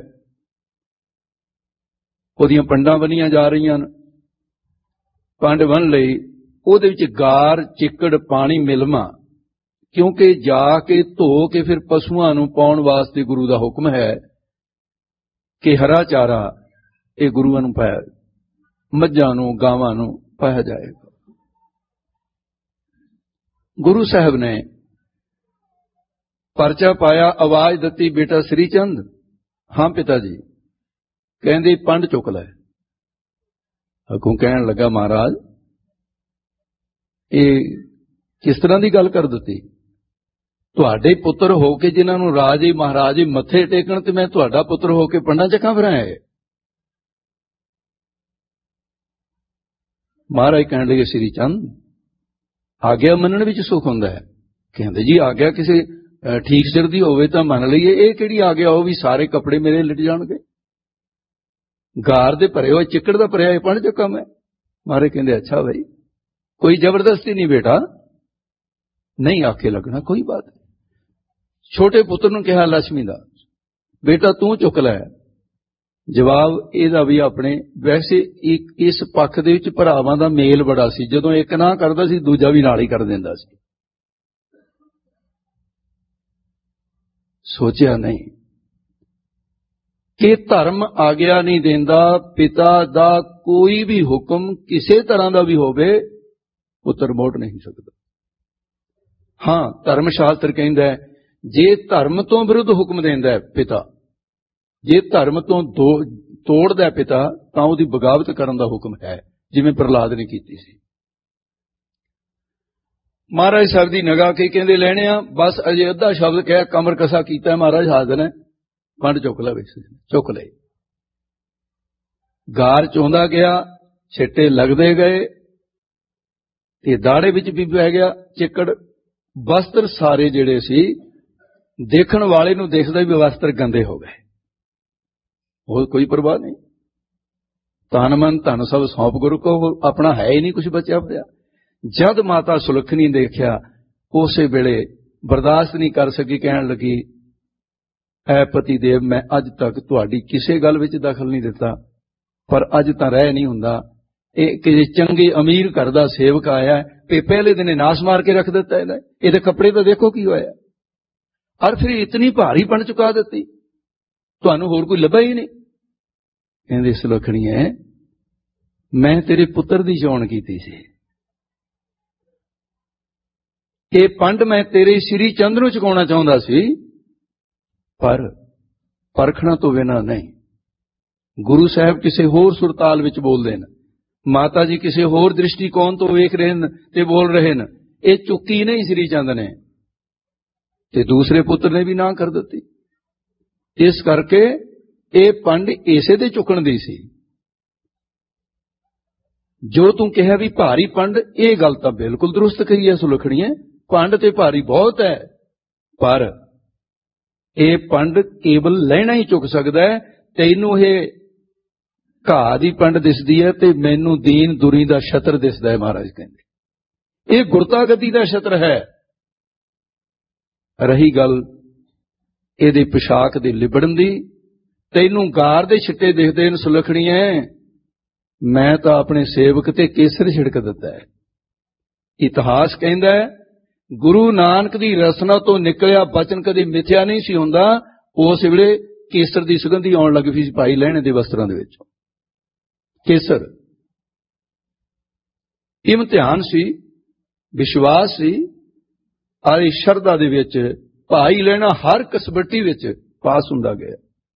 ਉਹਦੀਆਂ ਪੰਡਾਂ ਬੰਨੀਆਂ ਜਾ ਰਹੀਆਂ ਨੇ। ਪੰਡ ਬੰਨ ਲਈ, ਉਹਦੇ ਵਿੱਚ ਗਾਰ ਚਿੱਕੜ ਪਾਣੀ ਮਿਲਮਾ, ਕਿਉਂਕਿ ਜਾ ਕੇ ਧੋ ਕੇ ਫਿਰ ਪਸ਼ੂਆਂ ਨੂੰ ਪਾਉਣ ਵਾਸਤੇ ਗੁਰੂ ਦਾ ਹੁਕਮ ਹੈ ਕਿ ਹਰਾ ਚਾਰਾ ਇਹ ਗੁਰੂਆਂ ਨੂੰ ਪਾਇਆ, ਮੱਝਾਂ ਨੂੰ ਗਾਵਾਂ ਨੂੰ ਪਾਇਆ ਜਾਏਗਾ। ਗੁਰੂ ਸਾਹਿਬ ਨੇ ਪਰਚਾ ਪਾਇਆ, ਆਵਾਜ਼ ਦਿੱਤੀ ਬੇਟਾ ਸ੍ਰੀ ਚੰਦ। ਹਾਂ ਪਿਤਾ ਜੀ। ਕਹਿੰਦੇ ਪੰਡ ਚੁੱਕ ਲੈ। ਅੱਗੋਂ ਕਹਿਣ ਲੱਗਾ ਮਹਾਰਾਜ ਇਹ ਕਿਸ ਤਰ੍ਹਾਂ ਦੀ ਗੱਲ ਕਰ ਦਿੱਤੀ? ਤੁਹਾਡੇ ਪੁੱਤਰ ਹੋ ਕੇ ਜਿਨ੍ਹਾਂ ਨੂੰ ਰਾਜੇ ਮਹਾਰਾਜੇ ਮੱਥੇ ਟੇਕਣ ਤੇ ਮੈਂ ਤੁਹਾਡਾ ਪੁੱਤਰ ਹੋ ਕੇ ਪੰਡਾਂ ਚੱਕਾਂ ਫਿਰਾਂ। ਮਹਾਰਾਜ ਕਹਿਣ ਲੱਗੇ ਸ੍ਰੀ ਚੰਦ ਆਗਿਆ ਮੰਨਣ ਵਿੱਚ ਸੁੱਖ ਹੁੰਦਾ ਹੈ। ਕਹਿੰਦੇ ਜੀ ਆਗਿਆ ਕਿਸੇ ਠੀਕ ਸਿਰ ਦੀ ਹੋਵੇ ਤਾਂ ਮੰਨ ਲਈਏ, ਇਹ ਕਿਹੜੀ ਆਗਿਆ ਉਹ ਵੀ ਸਾਰੇ ਕੱਪੜੇ ਮੇਰੇ ਲਿਟ ਜਾਣਗੇ? ਗਾਰ ਦੇ ਭਰੇ ਹੋਏ ਚਿੱਕੜ ਦਾ ਭਰਿਆ ਇਹ ਪੰਡ ਚੱਕਾਂ ਮੈਂ। ਮਹਾਰਾਜ ਕਹਿੰਦੇ ਅੱਛਾ ਭਾਈ, ਕੋਈ ਜ਼ਬਰਦਸਤੀ ਨਹੀਂ ਬੇਟਾ, ਨਹੀਂ ਆਖੇ ਲੱਗਣਾ ਕੋਈ ਬਾਤ ਨਹੀਂ। ਛੋਟੇ ਪੁੱਤਰ ਨੂੰ ਕਿਹਾ ਲక్ష్ਮੀ ਦਾ, ਬੇਟਾ ਤੂੰ ਚੁੱਕ ਲੈ। ਜਵਾਬ ਇਹਦਾ ਵੀ ਆਪਣੇ ਵੈਸੇ ਇੱਕ ਇਸ ਪੱਖ ਦੇ ਵਿੱਚ ਭਰਾਵਾਂ ਦਾ ਮੇਲ ਬੜਾ ਸੀ। ਜਦੋਂ ਇੱਕ ਨਾ ਕਰਦਾ ਸੀ ਦੂਜਾ ਵੀ ਨਾਲ ਹੀ ਕਰ ਦਿੰਦਾ ਸੀ। ਸੋਚਿਆ ਨਹੀਂ ਕਿ ਧਰਮ ਆਗਿਆ ਨਹੀਂ ਦਿੰਦਾ, ਪਿਤਾ ਦਾ ਕੋਈ ਵੀ ਹੁਕਮ ਕਿਸੇ ਤਰ੍ਹਾਂ ਦਾ ਵੀ ਹੋਵੇ ਪੁੱਤਰ ਮੋੜ ਨਹੀਂ ਸਕਦਾ। ਹਾਂ, ਧਰਮ ਸ਼ਾਸਤਰ ਕਹਿੰਦਾ ਜੇ ਧਰਮ ਤੋਂ ਵਿਰੁੱਧ ਹੁਕਮ ਦਿੰਦਾ ਪਿਤਾ, ਜੇ ਧਰਮ ਤੋਂ ਤੋੜਦਾ ਪਿਤਾ ਤਾਂ ਉਹਦੀ ਬਗਾਵਤ ਕਰਨ ਦਾ ਹੁਕਮ ਹੈ, ਜਿਵੇਂ ਪ੍ਰਹਲਾਦ ਨੇ ਕੀਤੀ ਸੀ। ਮਹਾਰਾਜ ਸਾਹਿਬ ਦੀ ਨਿਗਾਹ ਕੇ ਕਹਿੰਦੇ ਲੈਣੇ ਆ, ਬਸ ਅਜੇ ਅੱਧਾ ਸ਼ਬਦ ਕਹਿ ਕਮਰ ਕਸਾ ਕੀਤਾ, ਮਹਾਰਾਜ ਹਾਜ਼ਰ ਹੈ, ਪੰਡ ਚੁੱਕ ਲਵੇ। ਚੁੱਕ ਲਏ। ਗਾਰ ਚੋਂਦਾ ਗਿਆ, ਛਿੱਟੇ ਲੱਗਦੇ ਗਏ ਤੇ ਦਾੜੇ ਵਿੱਚ ਵੀ ਪੈ ਗਿਆ ਚਿੱਕੜ। ਵਸਤਰ ਸਾਰੇ ਜਿਹੜੇ ਸੀ ਦੇਖਣ ਵਾਲੇ ਨੂੰ ਦੇਖਦਾ ਵੀ ਵਸਤਰ ਗੰਦੇ ਹੋ ਗਏ। ਹੋਰ ਕੋਈ ਪਰਵਾਹ ਨਹੀਂ। ਤਨ ਮਨ ਧਨ ਸਭ ਸੌਂਪ ਗੁਰੂ ਕੋ, ਆਪਣਾ ਹੈ ਹੀ ਨਹੀਂ ਕੁਝ ਬਚਿਆ ਪਿਆ। ਜਦ ਮਾਤਾ ਸੁਲੱਖਣੀ ਦੇਖਿਆ ਉਸੇ ਵੇਲੇ ਬਰਦਾਸ਼ਤ ਨਹੀਂ ਕਰ ਸਕੀ, ਕਹਿਣ ਲੱਗੀ ਐ ਪਤੀ ਦੇਵ, ਮੈਂ ਅੱਜ ਤੱਕ ਤੁਹਾਡੀ ਕਿਸੇ ਗੱਲ ਵਿੱਚ ਦਖਲ ਨਹੀਂ ਦਿੱਤਾ, ਪਰ ਅੱਜ ਤਾਂ ਰਹਿ ਨਹੀਂ ਹੁੰਦਾ। ਇਹ ਕਿਸੇ ਚੰਗੇ ਅਮੀਰ ਘਰ ਦਾ ਸੇਵਕ ਆਇਆ ਤੇ ਪਹਿਲੇ ਦਿਨ ਨਾਸ ਮਾਰ ਕੇ ਰੱਖ ਦਿੱਤਾ ਇਹਦਾ। ਇਹਦੇ ਕੱਪੜੇ ਤਾਂ ਦੇਖੋ ਕੀ ਹੋਇਆ, ਔਰ ਫਿਰ ਇਤਨੀ ਭਾਰੀ ਬਣ ਚੁਕਾ ਦਿੱਤੀ, ਤੁਹਾਨੂੰ ਹੋਰ ਕੋਈ ਲੱਭਾ ਹੀ ਨਹੀਂ। ਕਹਿੰਦੇ ਸੁਲੱਖਣੀਏ, ਮੈਂ ਤੇਰੇ ਪੁੱਤਰ ਦੀ ਚੋਣ ਕੀਤੀ ਸੀ, ਇਹ ਪੰਡ ਮੈਂ ਤੇਰੇ ਸ੍ਰੀ ਚੰਦ ਨੂੰ ਚੁਕਾਉਣਾ ਚਾਹੁੰਦਾ ਸੀ, ਪਰ ਪਰਖਣਾ ਤੋਂ ਬਿਨਾਂ ਨਹੀਂ। ਗੁਰੂ ਸਾਹਿਬ ਕਿਸੇ ਹੋਰ ਸੁਰਤਾਲ ਵਿੱਚ ਬੋਲਦੇ ਨੇ, माता जी किसी होर दृष्टिकोण तो वेख रहे हैं ते बोल रहे हैं, ये चुकी नहीं श्री चंद ने, ते दूसरे पुत्र ने भी ना कर दी। इस करके ये पंड इसे दे चुकण दी सी। जो तू कहा भी भारी पंड, ये गल तो बिल्कुल दुरुस्त कही है सुलखणीए, पंड ते भारी बहुत है, पर ये पंड केवल लैना ही चुक सकता है। तैनू ये घाह दी पंड दिसदी है ते मैनू दीन दुरी दा छत्र दिसदा है। महाराज कहंदे ये गुरता गति दा छत्र है। रही गल इहदी पोशाक दी लिबड़न दी, तैनू गार दे छिट्टे दिखदे ने सुलखणीए, मैं तो अपने सेवक ते केसर छिड़क दिता है। इतिहास कहंदा है गुरु नानक दी रसना तो निकलिया बचन कदी मिथ्या नहीं सी हुंदा। उस वेले केसर दी सुगंधी आउण लग पई सी भाई लहणे दे वस्त्रां दे विचों। केसर इम्तिहान सी, विश्वास सी, और शरधा दे विच भाई लहणा हर कसबट्टी विच पास हुंदा गया।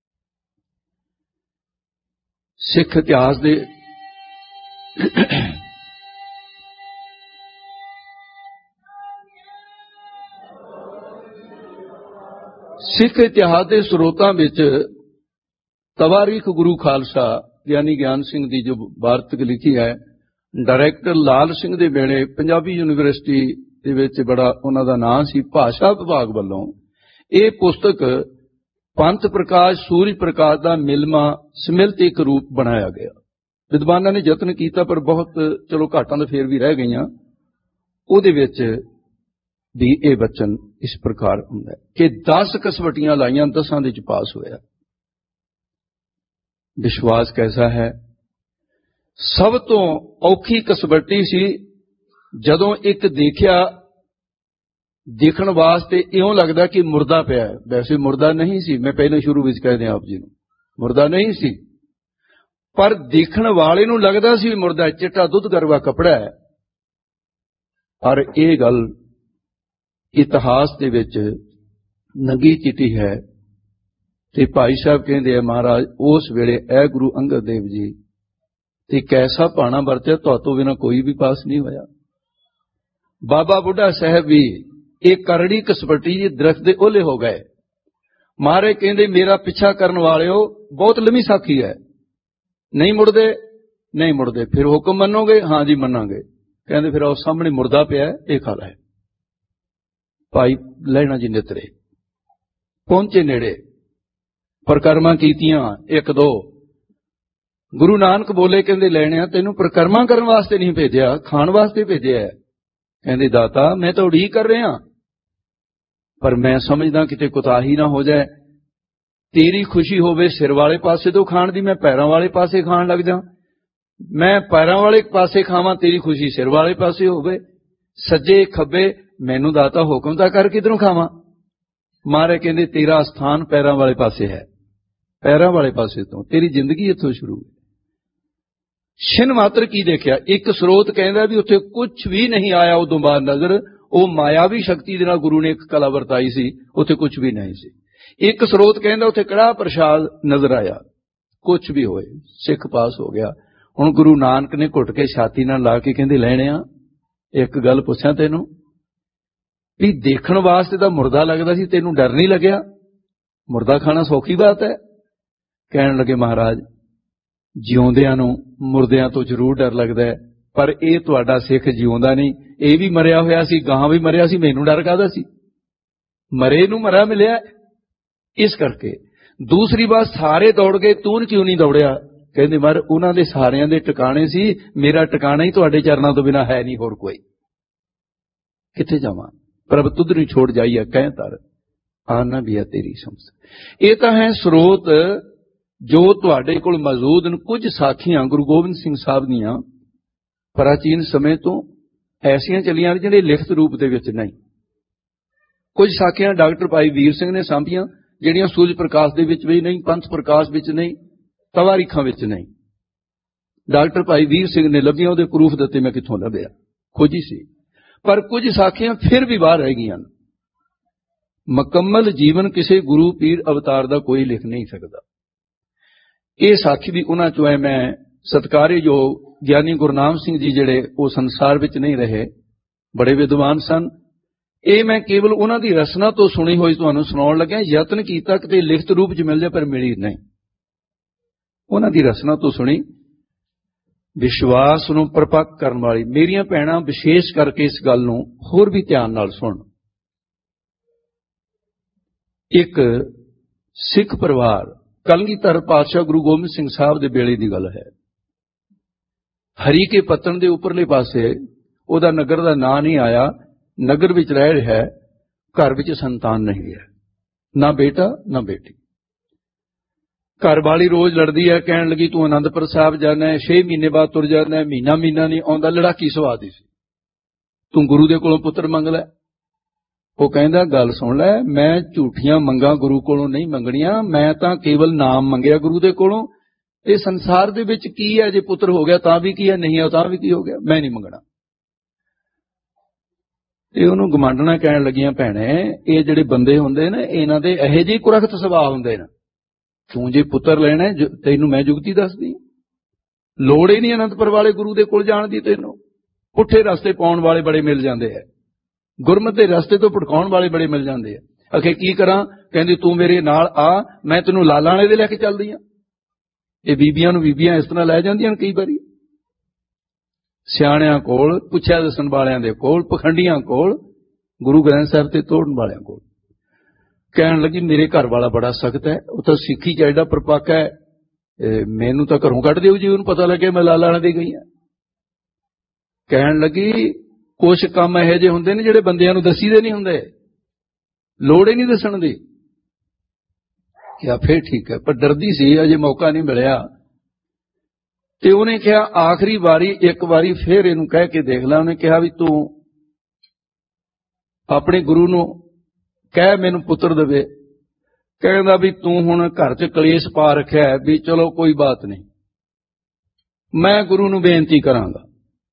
सिख इतिहास दे सिख इतिहास के स्रोतां विच तवारीख गुरु खालसा ज्ञानी ज्ञान सिंह की जो वार्तक लिखी है, डायरैक्टर लाल सिंह दे वेले पंजाबी यूनिवर्सिटी दे विच बड़ा उन्हां दा नाम सी, भाषा विभाग वालों ये पुस्तक पंथ प्रकाश सूर्य प्रकाश का मिलमा समिलित एक रूप बनाया गया। विद्वानां ने यत्न किया पर बहुत चलो घाटां तो फेर भी रह गई। उहदे विच भी ये बचन इस प्रकार हुंदा है कि दस कसवटियां लाइयां, दसां दे च पास होया। विश्वास कैसा है? सब तो औखी कसवटी सी जदों एक देखिया, देखण वास्ते इउं लगदा कि मुर्दा पिया है। वैसे मुर्दा नहीं सी, मैं पहले शुरू विच कह दिया आप जी नूं, मुर्दा नहीं सी, पर देखण वाले नूं लगदा सी मुर्दा, चिट्टा दुध गरवा कपड़ा है। और ये गल इतिहास दे विच नंगी चिट्टी है। ते भाई साहब कहंदे महाराज उस वेले ऐ गुरु अंगद देव जी ते कैसा भाणा वरतिया, तुहातों बिना कोई भी पास नहीं होया। बाबा बुढ़ा साहब भी एक करड़ी कसपटी जी दरख्त दे ओले हो गए। मारे कहंदे मेरा पिछा करन वालिओ बहुत लंबी साखी है, नहीं मुड़दे नहीं मुड़दे, फिर हुक्म मनोगे? हाँ जी मनांगे। कहंदे फिर आओ सामने मुर्दा पिया है, ये खा लै। भाई लहणा जी नितरे पहुंचे नेड़े, प्रकरमा कीतियां एक दो। गुरु नानक बोले कहंदे लैणिया तैनूं प्रकरमा करन वास्ते नहीं भेजिया, खाण वास्ते भेजिया है। कहंदे दाता मैं तो उड़ीक कर रहा, पर मैं समझदा किते कुताही ना हो जाए। तेरी खुशी होवे सिर वाले पासे तो खाण दी, मैं पैरां वाले पासे खाण लग जा। मैं पैरां वाले पासे खावां, तेरी खुशी सिर वाले पासे होवे। सज्जे खब्बे मैनू दाता हुक्म ता कर किधरों खावां। मारे कहंदे तेरा स्थान पैरां वाले पासे है, पैरां वाले पासे तो तेरी जिंदगी इत्थों शुरू है। छिन मात्र की देखिया, एक स्रोत कहंदा भी उत्थे कुछ भी नहीं आया उदों बाद नजर। वो मायावी शक्ति दे नाल गुरु ने एक कला वरताई सी, उत्थे कुछ भी नहीं सी। एक स्रोत कहंदा उत्थे कड़ा प्रसाद नजर आया, कुछ भी होए सिख पास हो गया। हुण गुरु नानक ने घुट के छाती नाल ला के कहंदे लैणिया एक गल पुछां तैनूं भी देखण वास्ते तां मुर्दा लगदा सी, तैनूं डर नहीं लग्या? मुर्दा खाना सौखी बात है? कहण लगे महाराज जिउंदियां नूं मुर्दियां तो जरूर डर लगदा है, पर यह तुहाडा सिख जिउंदा नहीं, यह भी मरिया होया सी, गां भी मरिया सी, मैनूं डर काहदा सी? मरे नूं मरा मिलिया। इस करके दूसरी बात सारे दौड़ गए, तूं क्यों नहीं दौड़िया? कहंदे मर उन्हां दे सारियां दे टिकाणे सी, मेरा टिकाणा ही तुहाडे चरनां तो बिना है नहीं होर कोई। कित्थे जावां? प्रभ तुधरी छोड़ जाइए कह तर आना भी है तेरी समझ। ये तो है स्रोत जो तुहाडे कोल मौजूद न। कुछ साखियां गुरु गोबिंद सिंह साहब दीयां प्राचीन समय तो ऐसियां चलियां जिहड़े लिखत रूप दे विच नहीं। कुछ साखियां डॉक्टर भाई वीर सिंह ने सांभियां जिहड़ियां सूरज प्रकाश दे विच भी नहीं, पंथ प्रकाश विच नहीं, तवारीखां विच नहीं। डॉक्टर भाई वीर सिंह ने लभियां, उहदे प्रूफ दित्ते, मैं कित्थों लभ्या, खोजी सी। पर कुछ साखियां फिर भी बाहर रह गईयां। मुकम्मल जीवन किसी गुरु पीर अवतार का कोई लिख नहीं सकता। ये साखी भी उन्हां चों है। मैं सत्कारे जो ਗਿਆਨੀ ਗੁਰਨਾਮ ਸਿੰਘ ਜੀ ਜਿਹੜੇ ਉਹ ਸੰਸਾਰ ਵਿੱਚ ਨਹੀਂ ਰਹੇ, ਬੜੇ ਵਿਦਵਾਨ ਸਨ। ਇਹ ਮੈਂ ਕੇਵਲ ਉਹਨਾਂ ਦੀ ਰਚਨਾ ਤੋਂ ਸੁਣੀ ਹੋਈ ਤੁਹਾਨੂੰ ਸੁਣਾਉਣ ਲੱਗਿਆ। ਯਤਨ ਕੀਤਾ ਕਿਤੇ ਲਿਖਤ ਰੂਪ 'ਚ ਮਿਲ ਜਾਏ, ਪਰ ਮਿਲੀ ਨਹੀਂ। ਉਹਨਾਂ ਦੀ ਰਚਨਾ ਤੋਂ ਸੁਣੀ। ਵਿਸ਼ਵਾਸ ਨੂੰ ਪਰਪੱਕ ਕਰਨ ਵਾਲੀ ਮੇਰੀਆਂ ਭੈਣਾਂ ਵਿਸ਼ੇਸ਼ ਕਰਕੇ ਇਸ ਗੱਲ ਨੂੰ ਹੋਰ ਵੀ ਧਿਆਨ ਨਾਲ ਸੁਣ। ਇੱਕ ਸਿੱਖ ਪਰਿਵਾਰ, ਕਲਗੀਧਰ ਪਾਤਸ਼ਾਹ ਗੁਰੂ ਗੋਬਿੰਦ ਸਿੰਘ ਸਾਹਿਬ ਦੇ ਵੇਲੇ ਦੀ ਗੱਲ ਹੈ। ਹਰੀ ਕੇ ਪੱਤਣ ਦੇ ਉੱਪਰਲੇ ਪਾਸੇ ਉਹਦਾ ਨਗਰ ਦਾ ਨਾਂ ਨਹੀਂ ਆਇਆ, ਨਗਰ ਵਿੱਚ ਰਹਿ ਰਿਹਾ, ਘਰ ਵਿੱਚ ਸੰਤਾਨ ਨਹੀਂ ਹੈ, ਨਾ ਬੇਟਾ ਨਾ ਬੇਟੀ। ਘਰ ਵਾਲੀ ਰੋਜ਼ ਲੜਦੀ ਹੈ, ਕਹਿਣ ਲੱਗੀ ਤੂੰ ਅਨੰਦਪੁਰ ਸਾਹਿਬ ਜਾਣਾ ਹੈ, ਛੇ ਮਹੀਨੇ ਬਾਅਦ ਤੁਰ ਜਾਣਾ ਹੈ, ਮਹੀਨਾ ਮਹੀਨਾ ਨਹੀਂ ਆਉਂਦਾ। ਲੜਾਕੀ ਸੁਭਾਅ ਦੀ ਸੀ। ਤੂੰ ਗੁਰੂ ਦੇ ਕੋਲੋਂ ਪੁੱਤਰ ਮੰਗ ਲੈ। ਉਹ ਕਹਿੰਦਾ ਗੱਲ ਸੁਣ ਲੈ, ਮੈਂ ਝੂਠੀਆਂ ਮੰਗਾਂ ਗੁਰੂ ਕੋਲੋਂ ਨਹੀਂ ਮੰਗਣੀਆਂ, ਮੈਂ ਤਾਂ ਕੇਵਲ ਨਾਮ ਮੰਗਿਆ ਗੁਰੂ ਦੇ ਕੋਲੋਂ। ਇਹ ਸੰਸਾਰ ਦੇ ਵਿੱਚ ਕੀ ਹੈ, ਜੇ ਪੁੱਤਰ ਹੋ ਗਿਆ ਤਾਂ ਵੀ ਕੀ ਹੈ, ਨਹੀਂ ਹੈ ਤਾਂ ਵੀ ਕੀ ਹੋ ਗਿਆ, ਮੈਂ ਨਹੀਂ ਮੰਗਣਾ। ਤੇ ਉਹਨੂੰ ਗਮਾਂਡਣਾ ਕਹਿਣ ਲੱਗੀਆਂ, ਭੈਣੇ ਇਹ ਜਿਹੜੇ ਬੰਦੇ ਹੁੰਦੇ ਨੇ ਇਹਨਾਂ ਦੇ ਇਹੋ ਜਿਹੇ ਕੁਰਖਤ ਸੁਭਾਅ ਹੁੰਦੇ ਨੇ। ਤੂੰ ਜੇ ਪੁੱਤਰ ਲੈਣਾ ਤੈਨੂੰ ਮੈਂ ਜੁਗਤੀ ਦੱਸਦੀ, ਲੋੜ ਹੀ ਨਹੀਂ ਅਨੰਦਪੁਰ ਵਾਲੇ ਗੁਰੂ ਦੇ ਕੋਲ ਜਾਣ ਦੀ। ਤੈਨੂੰ ਪੁੱਠੇ ਰਸਤੇ ਪਾਉਣ ਵਾਲੇ ਬੜੇ ਮਿਲ ਜਾਂਦੇ ਹੈ, ਗੁਰਮਤਿ ਦੇ ਰਸਤੇ ਤੋਂ ਭਟਕਾਉਣ ਵਾਲੇ ਬੜੇ ਮਿਲ ਜਾਂਦੇ ਆ। ਅਖੇ ਕੀ ਕਰਾਂ? ਕਹਿੰਦੀ ਤੂੰ ਮੇਰੇ ਨਾਲ ਆ, ਮੈਂ ਤੈਨੂੰ ਲਾਲਾਂ ਵਾਲੇ ਦੇ ਲੈ ਕੇ ਚੱਲਦੀ ਆ। ਇਹ ਬੀਬੀਆਂ ਨੂੰ ਬੀਬੀਆਂ ਇਸ ਤਰ੍ਹਾਂ ਲੈ ਜਾਂਦੀਆਂ ਨੇ ਕਈ ਵਾਰੀ, ਸਿਆਣਿਆਂ ਕੋਲ, ਪੁੱਛਿਆ ਦੱਸਣ ਵਾਲਿਆਂ ਦੇ ਕੋਲ, ਪਖੰਡੀਆਂ ਕੋਲ, ਗੁਰੂ ਗ੍ਰੰਥ ਸਾਹਿਬ ਤੇ ਤੋੜਨ ਵਾਲਿਆਂ ਕੋਲ। ਕਹਿਣ ਲੱਗੀ ਮੇਰੇ ਘਰ ਵਾਲਾ ਬੜਾ ਸਖਤ ਹੈ, ਉਹ ਤਾਂ ਸਿੱਖੀ ਚ ਐਡਾ ਪਰਪੱਕ ਹੈ, ਮੈਨੂੰ ਤਾਂ ਘਰੋਂ ਕੱਢ ਦਿਓ ਜੀ ਉਹਨੂੰ ਪਤਾ ਲੱਗੇ ਮੈਂ ਲਾਲਾਂ ਵਾਲੇ ਦੇ ਗਈ ਹਾਂ। ਕਹਿਣ ਲੱਗੀ ਕੁਛ ਕੰਮ ਇਹੋ ਜਿਹੇ ਹੁੰਦੇ ਨੇ ਜਿਹੜੇ ਬੰਦਿਆਂ ਨੂੰ ਦੱਸੀਦੇ ਨਹੀਂ ਹੁੰਦੇ, ਲੋੜ ਹੀ ਨਹੀਂ ਦੱਸਣ ਦੀ। ਕਿਹਾ ਫੇਰ ਠੀਕ ਹੈ, ਪਰ ਡਰਦੀ ਸੀ, ਅਜੇ ਮੌਕਾ ਨਹੀਂ ਮਿਲਿਆ। ਤੇ ਉਹਨੇ ਕਿਹਾ ਆਖਰੀ ਵਾਰੀ ਇੱਕ ਵਾਰੀ ਫੇਰ ਇਹਨੂੰ ਕਹਿ ਕੇ ਦੇਖ ਲੈ। ਉਹਨੇ ਕਿਹਾ ਵੀ ਤੂੰ ਆਪਣੇ ਗੁਰੂ ਨੂੰ ਕਹਿ ਮੈਨੂੰ ਪੁੱਤਰ ਦੇਵੇ। ਕਹਿੰਦਾ ਵੀ ਤੂੰ ਹੁਣ ਘਰ 'ਚ ਕਲੇਸ਼ ਪਾ ਰੱਖਿਆ ਵੀ ਚਲੋ ਕੋਈ ਬਾਤ ਨਹੀਂ, ਮੈਂ ਗੁਰੂ ਨੂੰ ਬੇਨਤੀ ਕਰਾਂਗਾ।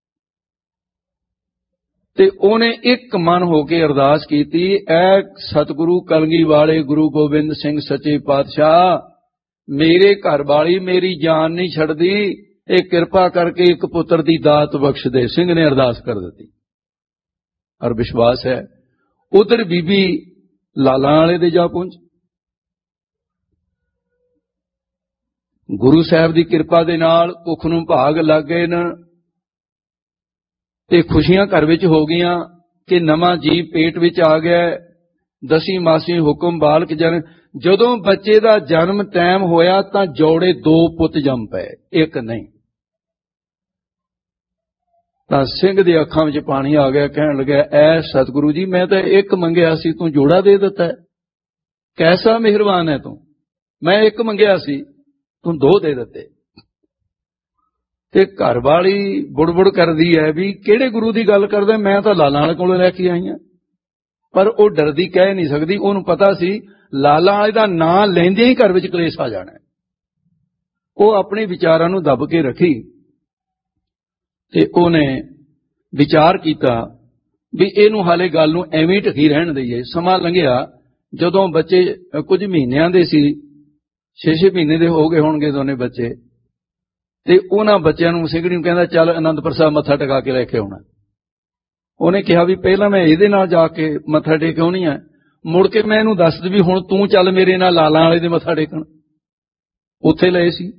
ਤੇ ਉਹਨੇ ਇੱਕ ਮਨ ਹੋ ਕੇ ਅਰਦਾਸ ਕੀਤੀ, ਐ ਸਤਿਗੁਰੂ ਕਲਗੀ ਵਾਲੇ ਗੁਰੂ ਗੋਬਿੰਦ ਸਿੰਘ ਸੱਚੇ ਪਾਤਸ਼ਾਹ, ਮੇਰੇ ਘਰ ਵਾਲੀ ਮੇਰੀ ਜਾਨ ਨਹੀਂ ਛੱਡਦੀ, ਇਹ ਕਿਰਪਾ ਕਰਕੇ ਇੱਕ ਪੁੱਤਰ ਦੀ ਦਾਤ ਬਖਸ਼ ਦੇ। ਸਿੰਘ ਨੇ ਅਰਦਾਸ ਕਰ ਦਿੱਤੀ। ਔਰ ਵਿਸ਼ਵਾਸ ਹੈ ਉਧਰ ਬੀਬੀ ਲਾਲਾਂ ਵਾਲੇ ਦੇ ਜਾ ਪਹੁੰਚ। ਗੁਰੂ ਸਾਹਿਬ ਦੀ ਕਿਰਪਾ ਦੇ ਨਾਲ ਕੁੱਖ ਨੂੰ ਭਾਗ ਲੱਗ ਗਏ ਨੇ ਤੇ ਖੁਸ਼ੀਆਂ ਘਰ ਵਿੱਚ ਹੋ ਗਈਆਂ ਕਿ ਨਵਾਂ ਜੀਵ ਪੇਟ ਵਿੱਚ ਆ ਗਿਆ। ਦਸੀ ਮਾਸੀ ਹੁਕਮ ਬਾਲਕ ਜਨ। ਜਦੋਂ ਬੱਚੇ ਦਾ ਜਨਮ ਟਾਈਮ ਹੋਇਆ ਤਾਂ ਜੋੜੇ ਦੋ ਪੁੱਤ ਜੰਮ ਪਏ, ਇੱਕ ਨਹੀਂ। ਤਾਂ ਸਿੰਘ ਦੀ ਅੱਖਾਂ ਵਿੱਚ ਪਾਣੀ ਆ ਗਿਆ, ਕਹਿਣ ਲੱਗਿਆ ਐ ਸਤਿਗੁਰੂ ਜੀ, ਮੈਂ ਤਾਂ ਇੱਕ ਮੰਗਿਆ ਸੀ, ਤੂੰ ਜੋੜਾ ਦੇ ਦਿੱਤਾ ਹੈ, ਕੈਸਾ ਮਿਹਰਬਾਨ ਹੈ ਤੂੰ। ਮੈਂ ਇੱਕ ਮੰਗਿਆ ਸੀ, ਤੂੰ ਦੋ ਦੇ ਦਿੱਤੇ। ਤੇ ਘਰ ਵਾਲੀ ਬੁੜਬੁੜ ਕਰਦੀ ਹੈ ਵੀ ਕਿਹੜੇ ਗੁਰੂ ਦੀ ਗੱਲ ਕਰਦਾ, ਮੈਂ ਤਾਂ ਲਾਲਾਂ ਵਾਲੇ ਕੋਲੋਂ ਲੈ ਕੇ ਆਈ ਹਾਂ। ਪਰ ਉਹ ਡਰਦੀ ਕਹਿ ਨਹੀਂ ਸਕਦੀ, ਉਹਨੂੰ ਪਤਾ ਸੀ ਲਾਲਾਂ ਵਾਲੇ ਦਾ ਨਾਂ ਲੈਂਦੇ ਹੀ ਘਰ ਵਿੱਚ ਕਲੇਸ਼ ਆ ਜਾਣਾ। ਉਹ ਆਪਣੇ ਵਿਚਾਰਾਂ ਨੂੰ ਦੱਬ ਕੇ ਰੱਖੀ ਤੇ ਉਹਨੇ ਵਿਚਾਰ ਕੀਤਾ ਵੀ ਇਹਨੂੰ ਹਾਲੇ ਗੱਲ ਨੂੰ ਐਵੇਂ ਹੀ ਢਕੀ ਰਹਿਣ ਦਈਏ। ਸਮਾਂ ਲੰਘਿਆ, ਜਦੋਂ ਬੱਚੇ ਕੁਝ ਮਹੀਨਿਆਂ ਦੇ ਸੀ, ਛੇ ਛੇ ਮਹੀਨੇ ਦੇ ਹੋ ਗਏ ਹੋਣਗੇ ਦੋਨੇ ਬੱਚੇ, ਤੇ ਉਹਨਾਂ ਬੱਚਿਆਂ ਨੂੰ ਸਿੰਘਣੀ ਨੂੰ ਕਹਿੰਦਾ ਚੱਲ ਅਨੰਦਪੁਰ ਸਾਹਿਬ ਮੱਥਾ ਟਿਕਾ ਕੇ ਲੈ ਕੇ ਆਉਣਾ। ਉਹਨੇ ਕਿਹਾ ਵੀ ਪਹਿਲਾਂ ਮੈਂ ਇਹਦੇ ਨਾਲ ਜਾ ਕੇ ਮੱਥਾ ਟੇਕ ਆਉਣੀ ਹੈ, ਮੁੜ ਕੇ ਮੈਂ ਇਹਨੂੰ ਦੱਸ ਵੀ ਹੁਣ ਤੂੰ ਚੱਲ ਮੇਰੇ ਨਾਲ ਲਾਲਾਂ ਵਾਲੇ ਦੇ ਮੱਥਾ ਟੇਕਣ। ਉੱਥੇ ਲਏ ਸੀ।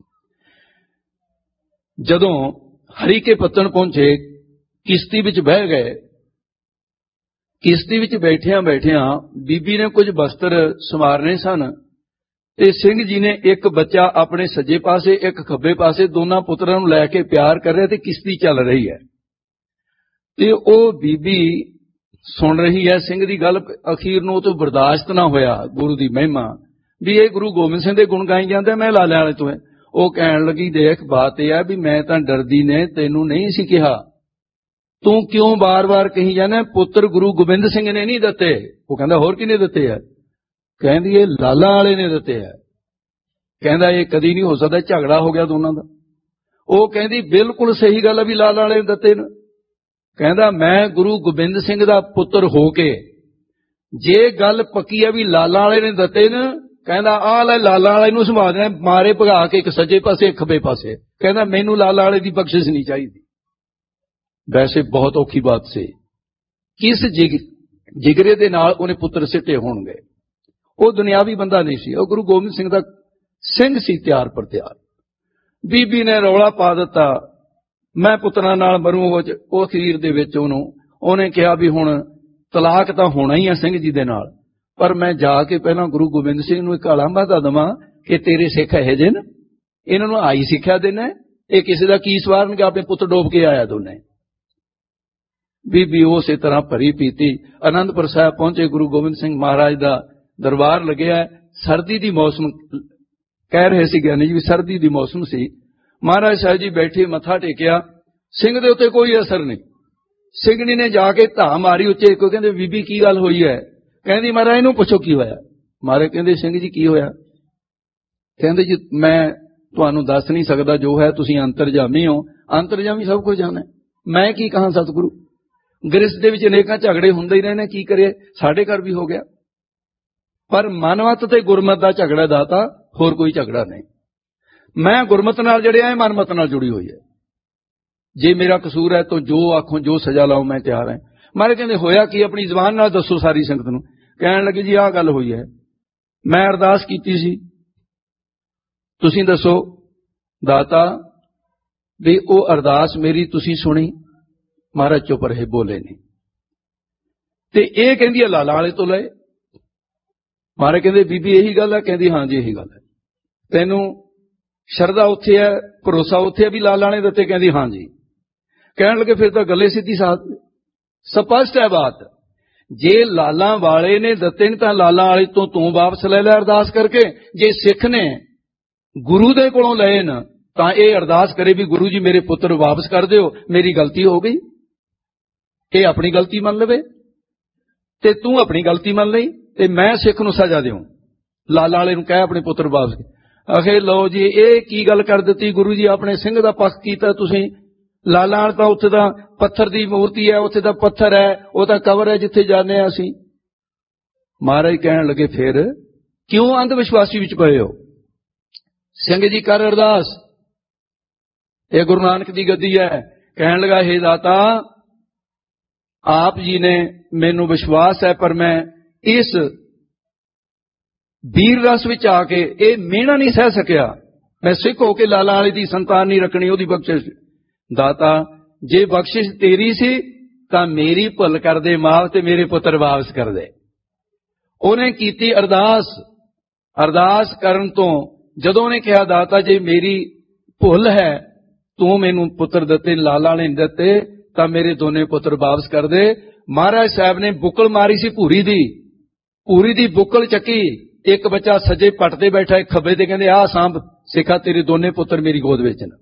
ਜਦੋਂ ਹਰੀ ਕੇ ਪੱਤਣ ਪਹੁੰਚੇ, ਕਿਸ਼ਤੀ ਵਿੱਚ ਬਹਿ ਗਏ। ਕਿਸ਼ਤੀ ਵਿੱਚ ਬੈਠਿਆਂ ਬੈਠਿਆਂ ਬੀਬੀ ਨੇ ਕੁਝ ਵਸਤਰ ਸੰਵਾਰਨੇ ਸਨ ਤੇ ਸਿੰਘ ਜੀ ਨੇ ਇੱਕ ਬੱਚਾ ਆਪਣੇ ਸੱਜੇ ਪਾਸੇ, ਇੱਕ ਖੱਬੇ ਪਾਸੇ, ਦੋਨਾਂ ਪੁੱਤਰਾਂ ਨੂੰ ਲੈ ਕੇ ਪਿਆਰ ਕਰ ਰਿਹਾ ਤੇ ਕਿਸ਼ਤੀ ਚੱਲ ਰਹੀ ਹੈ। ਤੇ ਉਹ ਬੀਬੀ ਸੁਣ ਰਹੀ ਹੈ ਸਿੰਘ ਦੀ ਗੱਲ। ਅਖੀਰ ਨੂੰ ਉਹ ਤੋਂ ਬਰਦਾਸ਼ਤ ਨਾ ਹੋਇਆ ਗੁਰੂ ਦੀ ਮਹਿਮਾ, ਵੀ ਇਹ ਗੁਰੂ ਗੋਬਿੰਦ ਸਿੰਘ ਦੇ ਗੁਣ ਗਾਈ ਜਾਂਦੇ, ਮੈਂ ਲਾਲਿਆਂ ਵਾਲੇ ਤੋਂ ਹੈ। ਉਹ ਕਹਿਣ ਲੱਗੀ ਦੇਖ ਬਾਤ ਇਹ ਹੈ ਵੀ ਮੈਂ ਤਾਂ ਡਰਦੀ ਨੇ ਤੈਨੂੰ ਨਹੀਂ ਸੀ ਕਿਹਾ, ਤੂੰ ਕਿਉਂ ਬਾਰ-ਬਾਰ ਕਹੀ ਜਾਂਦਾ ਪੁੱਤਰ ਗੁਰੂ ਗੋਬਿੰਦ ਸਿੰਘ ਨੇ ਨਹੀਂ ਦਿੱਤੇ। ਉਹ ਕਹਿੰਦਾ ਹੋਰ ਕਿਹਨੇ ਦਿੱਤੇ ਆ? ਕਹਿੰਦੀ ਇਹ ਲਾਲਾਂ ਵਾਲੇ ਨੇ ਦਿੱਤੇ ਆ। ਕਹਿੰਦਾ ਇਹ ਕਦੀ ਨਹੀਂ ਹੋ ਸਕਦਾ, ਝਗੜਾ ਹੋ ਗਿਆ ਦੋਨਾਂ ਦਾ। ਉਹ ਕਹਿੰਦੀ ਬਿਲਕੁਲ ਸਹੀ ਗੱਲ ਹੈ ਵੀ ਲਾਲਾਂ ਵਾਲੇ ਨੇ ਦਿੱਤੇ ਨੇ। ਕਹਿੰਦਾ ਮੈਂ ਗੁਰੂ ਗੋਬਿੰਦ ਸਿੰਘ ਦਾ ਪੁੱਤਰ ਹੋ ਕੇ ਜੇ ਗੱਲ ਪੱਕੀ ਹੈ ਵੀ ਲਾਲਾਂ ਵਾਲੇ ਨੇ ਦਿੱਤੇ ਨੇ कहना आ लै लाला वाले नूं संभालना, मारे भगा के एक सज्जे पासे एक खब्बे पासे। कहना मैनू लाला वाले की बख्शिश नहीं चाहिए। वैसे बहुत औखी बात से किस जिग जिगरे दे नाल उन्हें पुत्र सिटे होणगे। वो दुनियावी बंदा नहीं सी, वो गुरु गोबिंद सिंह दा सिंह सी तैयार पर तैयार। बीबी ने रौला पा दिता मैं पुत्रां नाल मरूं। वो अखीर दे विच उहनूं उहने कहा भी हुण तलाक तां होना ही है सिंह जी दे नाल, पर मैं जाके पहला गुरु गोबिंद सिंह नूं एक आलामा दा दवां कि तेरे सिख इहो जिहे ने, इन्हां नूं आई सिक्ख्या देना, ये किसी दा की सवारनगे, अपने पुत्र डोब के आया दोने। बीबी उस तरह भरी पीती। आनंदपुर साहिब पहुंचे, गुरु गोबिंद सिंह महाराज दा दरबार लग्या। सर्दी दी मौसम कह रहे सी ज्ञानी जी भी सर्दी दी मौसम सी। महाराज साहब जी बैठे मत्था टेकिया, सिंह दे उत्ते कोई असर नहीं। सिंघणी ने जाके धा मारी उच्चे, कोई कहंदे बीबी की गल होई है? कहंदी महाराज इहनूं पुछो की होया। महाराज कहंदे सिंह जी की होया? कहंदे जी मैं तुहानूं दस नहीं सकदा, जो है तुसीं अंतरजामी हो, अंतरजामी सब कुछ जाने, मैं की कहां सतगुरु। गृहस्थ दे विच अनेकां झगड़े हुंदे ही रहने, की करिए, साडे घर भी हो गया। पर मनमत ते गुरमत दा झगड़ा दाता, होर कोई झगड़ा नहीं। मैं गुरमत नाल जड़िया, मनमत नाल जुड़ी हुई है। जे मेरा कसूर है तो जो आखो, जो सजा लाओ, मैं तैयार है। मारे कहंदे होया कि अपनी जबान नाल दसो सारी संगत नूं। कहण लगे जी आह गल होई है, मैं अरदास कीती सी, तुसीं दसो दाता भी वो अरदास मेरी तुसीं सुनी? महाराज चुप रहे, बोले नहीं। ते ये कहंदी है लाला वाले तो लए। महाराज कहंदे बीबी यही गल है? कहंदी हाँ जी यही गल है। तैनूं शरदा उत्थे है, भरोसा उत्थे है भी लाला ने दित्ते? कहंदी हाँ जी। कहण लगे फिर तो गले सीधी साथ स्पष्ट है बात, जे लाला वाले ने दित्ते ने तां लाला वाले तो तू वापस ले लै अरदास करके। जे सिख ने गुरु दे कोलों लए न तां ये अरदास करे भी गुरु जी मेरे पुत्र वापस कर दिओ, मेरी गलती हो गई। ये अपनी गलती मान लवे ते तू अपनी गलती मान लई ते मैं सिख नूं सजा देऊं। लाला वाले नूं कह अपने पुत्र वापस। आखे लो जी ये की गल कर दित्ती, गुरु जी अपने सिंह दा पक्ष कीता तुसीं। लाला वाल तां उत्थे तां पत्थर दी मूर्ति है, उत्थे तां पत्थर है, वो तां कबर है जिथे जाने असीं। महाराज कहण लगे फिर क्यों अंध विश्वासी विच पए हो? सिंह जी कर अरदास, ये गुरु नानक दी गद्दी है। कहण लगा हे दाता आप जी ने मैनू विश्वास है, पर मैं इस वीर रस विच आके ये मेहना नहीं सह सकिया। मैं सिख होके लाला वाले दी संतान नहीं रखनी, ओदी बख्शिश। दाता जे बख्शिश तेरी सी तां मेरी भुल कर दे माफ, ते मेरे पुत्र वापस कर दे। उन्हें कीती अरदास। अरदास करन तो जदों उन्हें कहा दाता जे मेरी भुल है, तू मैनू पुत्र दिते, लाला ने दिते, तां मेरे दोने पुत्र वापस कर दे। महाराज साहब ने बुकल मारी सी भूरी दी, भूरी दी बुकल चकी। एक बच्चा सज्जे पट ते बैठा, एक खब्बे ते, कहंदे आ सांभ सिखा तेरे दोने पुत्र मेरी गोद विच न।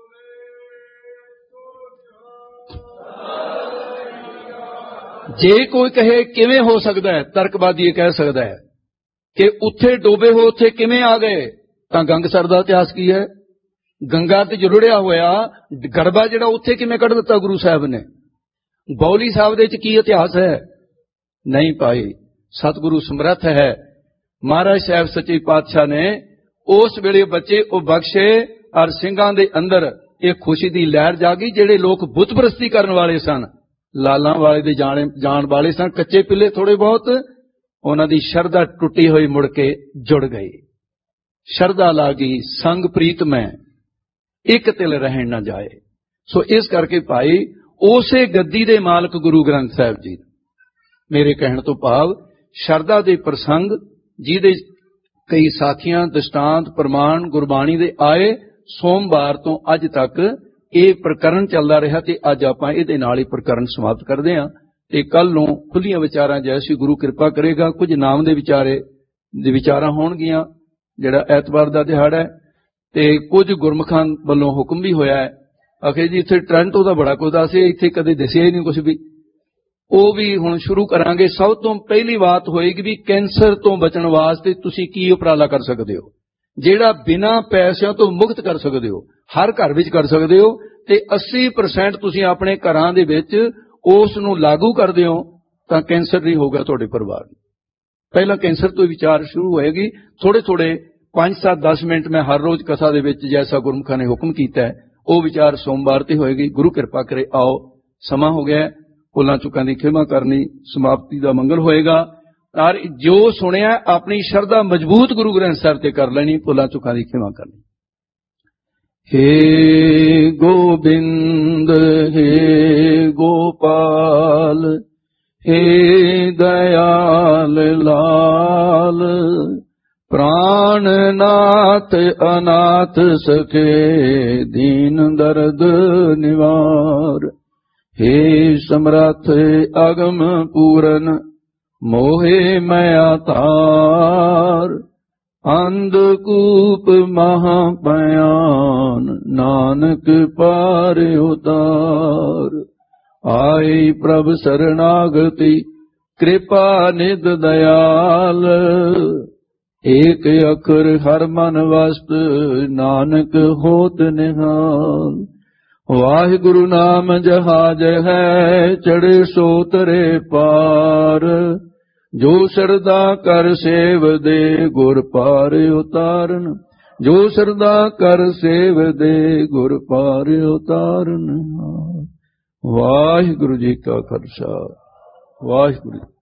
जे कोई कहे किवें हो सकता है, तर्कवादी कह सकता है कि उत्थे डोबे हो उत्थे किवें आ गए, तां गंगसर दा इतिहास की है? गंगा ते जुड़िया होया गड़बा जिहड़ा उत्थे किवें कढ दित्ता गुरु साहब ने? बौली साहब दे च की इतिहास है? नहीं पाई। सतगुरु समर्थ है। महाराज साहब सच्चे पातशाह ने उस वेले बच्चे वो बख्शे और सिंघां दे अंदर एक खुशी दी लहर जागी। जिहड़े लोग बुत परस्ती करन वाले सन, लाला वाले दे जाने जान वाले सन, कच्चे पिले थोड़े बहुत, उन्हां दी शरधा टुटी हुई मुड़ के जुड़ गई। शरधा लागी संग प्रीत में एक तिल रहन ना जाए। सो इस करके भाई उसे गद्दी दे मालक गुरु ग्रंथ साहिब जी, मेरे कहण तो भाव शरधा दे प्रसंग जिहदे कई साखियां दृष्टांत प्रमाण गुरबाणी दे आए, सोमवार तो अज तक ये प्रकरण चलता रहा ते अज आपां इहदे नाल ही प्रकरण समाप्त करदे हां ते कल नूं खुल्लियां विचारां जैसी गुरु किरपा करेगा कुछ नाम दे विचारे दे विचारां होणगियां। जिहड़ा ऐतवार दा दिहाड़ा है ते कुछ गुरमुखां वल्लों हुक्म भी होया है। आखे जी इत्थे टोरंटो दा बड़ा कुछ दस्से, इत्थे कदे दस्सिया ही नहीं कुछ भी। ਉਹ भी हुण शुरू करांगे। सब तो पहली बात होएगी भी कैंसर तो बचण वास्ते तुसीं की उपराला कर सकदे हो, जिहड़ा बिना पैसिਆਂ तो मुक्त कर सकदे हो, हर घर विच कर सकदे हो ते अस्सी परसेंट तुसीं अपने घरां दे विच उस नूं लागू करदे हो तां कैंसर नहीं होगा तुहाडे परिवार नूं। ਪਹਿਲਾਂ ਕੈਂਸਰ ਤੋਂ ਵਿਚਾਰ ਸ਼ੁਰੂ ਹੋਏਗੀ। ਥੋੜੇ ਥੋੜੇ ਪੰਜ ਸੱਤ ਦਸ ਮਿੰਟ ਮੈਂ ਹਰ ਰੋਜ਼ ਕਥਾ ਦੇ ਵਿੱਚ ਜੈਸਾ ਗੁਰਮੁਖਾਂ ਨੇ ਹੁਕਮ ਕੀਤਾ ਹੈ ਉਹ ਵਿਚਾਰ ਸੋਮਵਾਰ ਤੇ ਹੋਏਗੀ। ਗੁਰੂ ਕਿਰਪਾ ਕਰੇ। ਆਓ, ਸਮਾਂ ਹੋ ਗਿਆ, ਭੁੱਲਾਂ ਚੁੱਕਾਂ ਦੀ ਖਿਮਾ ਕਰਨੀ, ਸਮਾਪਤੀ ਦਾ ਮੰਗਲ ਹੋਏਗਾ। ਔਰ ਜੋ ਸੁਣਿਆ ਆਪਣੀ ਸ਼ਰਧਾ ਮਜ਼ਬੂਤ ਗੁਰੂ ਗ੍ਰੰਥ ਸਾਹਿਬ ਤੇ ਕਰ ਲੈਣੀ, ਭੁੱਲਾਂ ਚੁੱਕਾਂ ਦੀ ਖਿਮਾ ਕਰਨੀ। हे गोविंद हे गोपाल हे दयाल लाल, प्राणनाथ अनाथ सखे दीन दर्द निवार। हे समर्थ अगम पूरन मोहे मया तार, अंधकूप महापयान नानक पार उतार। आए प्रभ शरणागति कृपा निध दयाल, एक अखर हर मन वस्त नानक होत निहाल। वाहिगुरु नाम जहाज है चढ़े सो तरे पार, जो श्रद्धा कर सेव दे गुर पार उतारन। जो श्रद्धा कर सेव दे गुर पार उतारन। वाहिगुरु जी का खालसा, वाहिगुरु।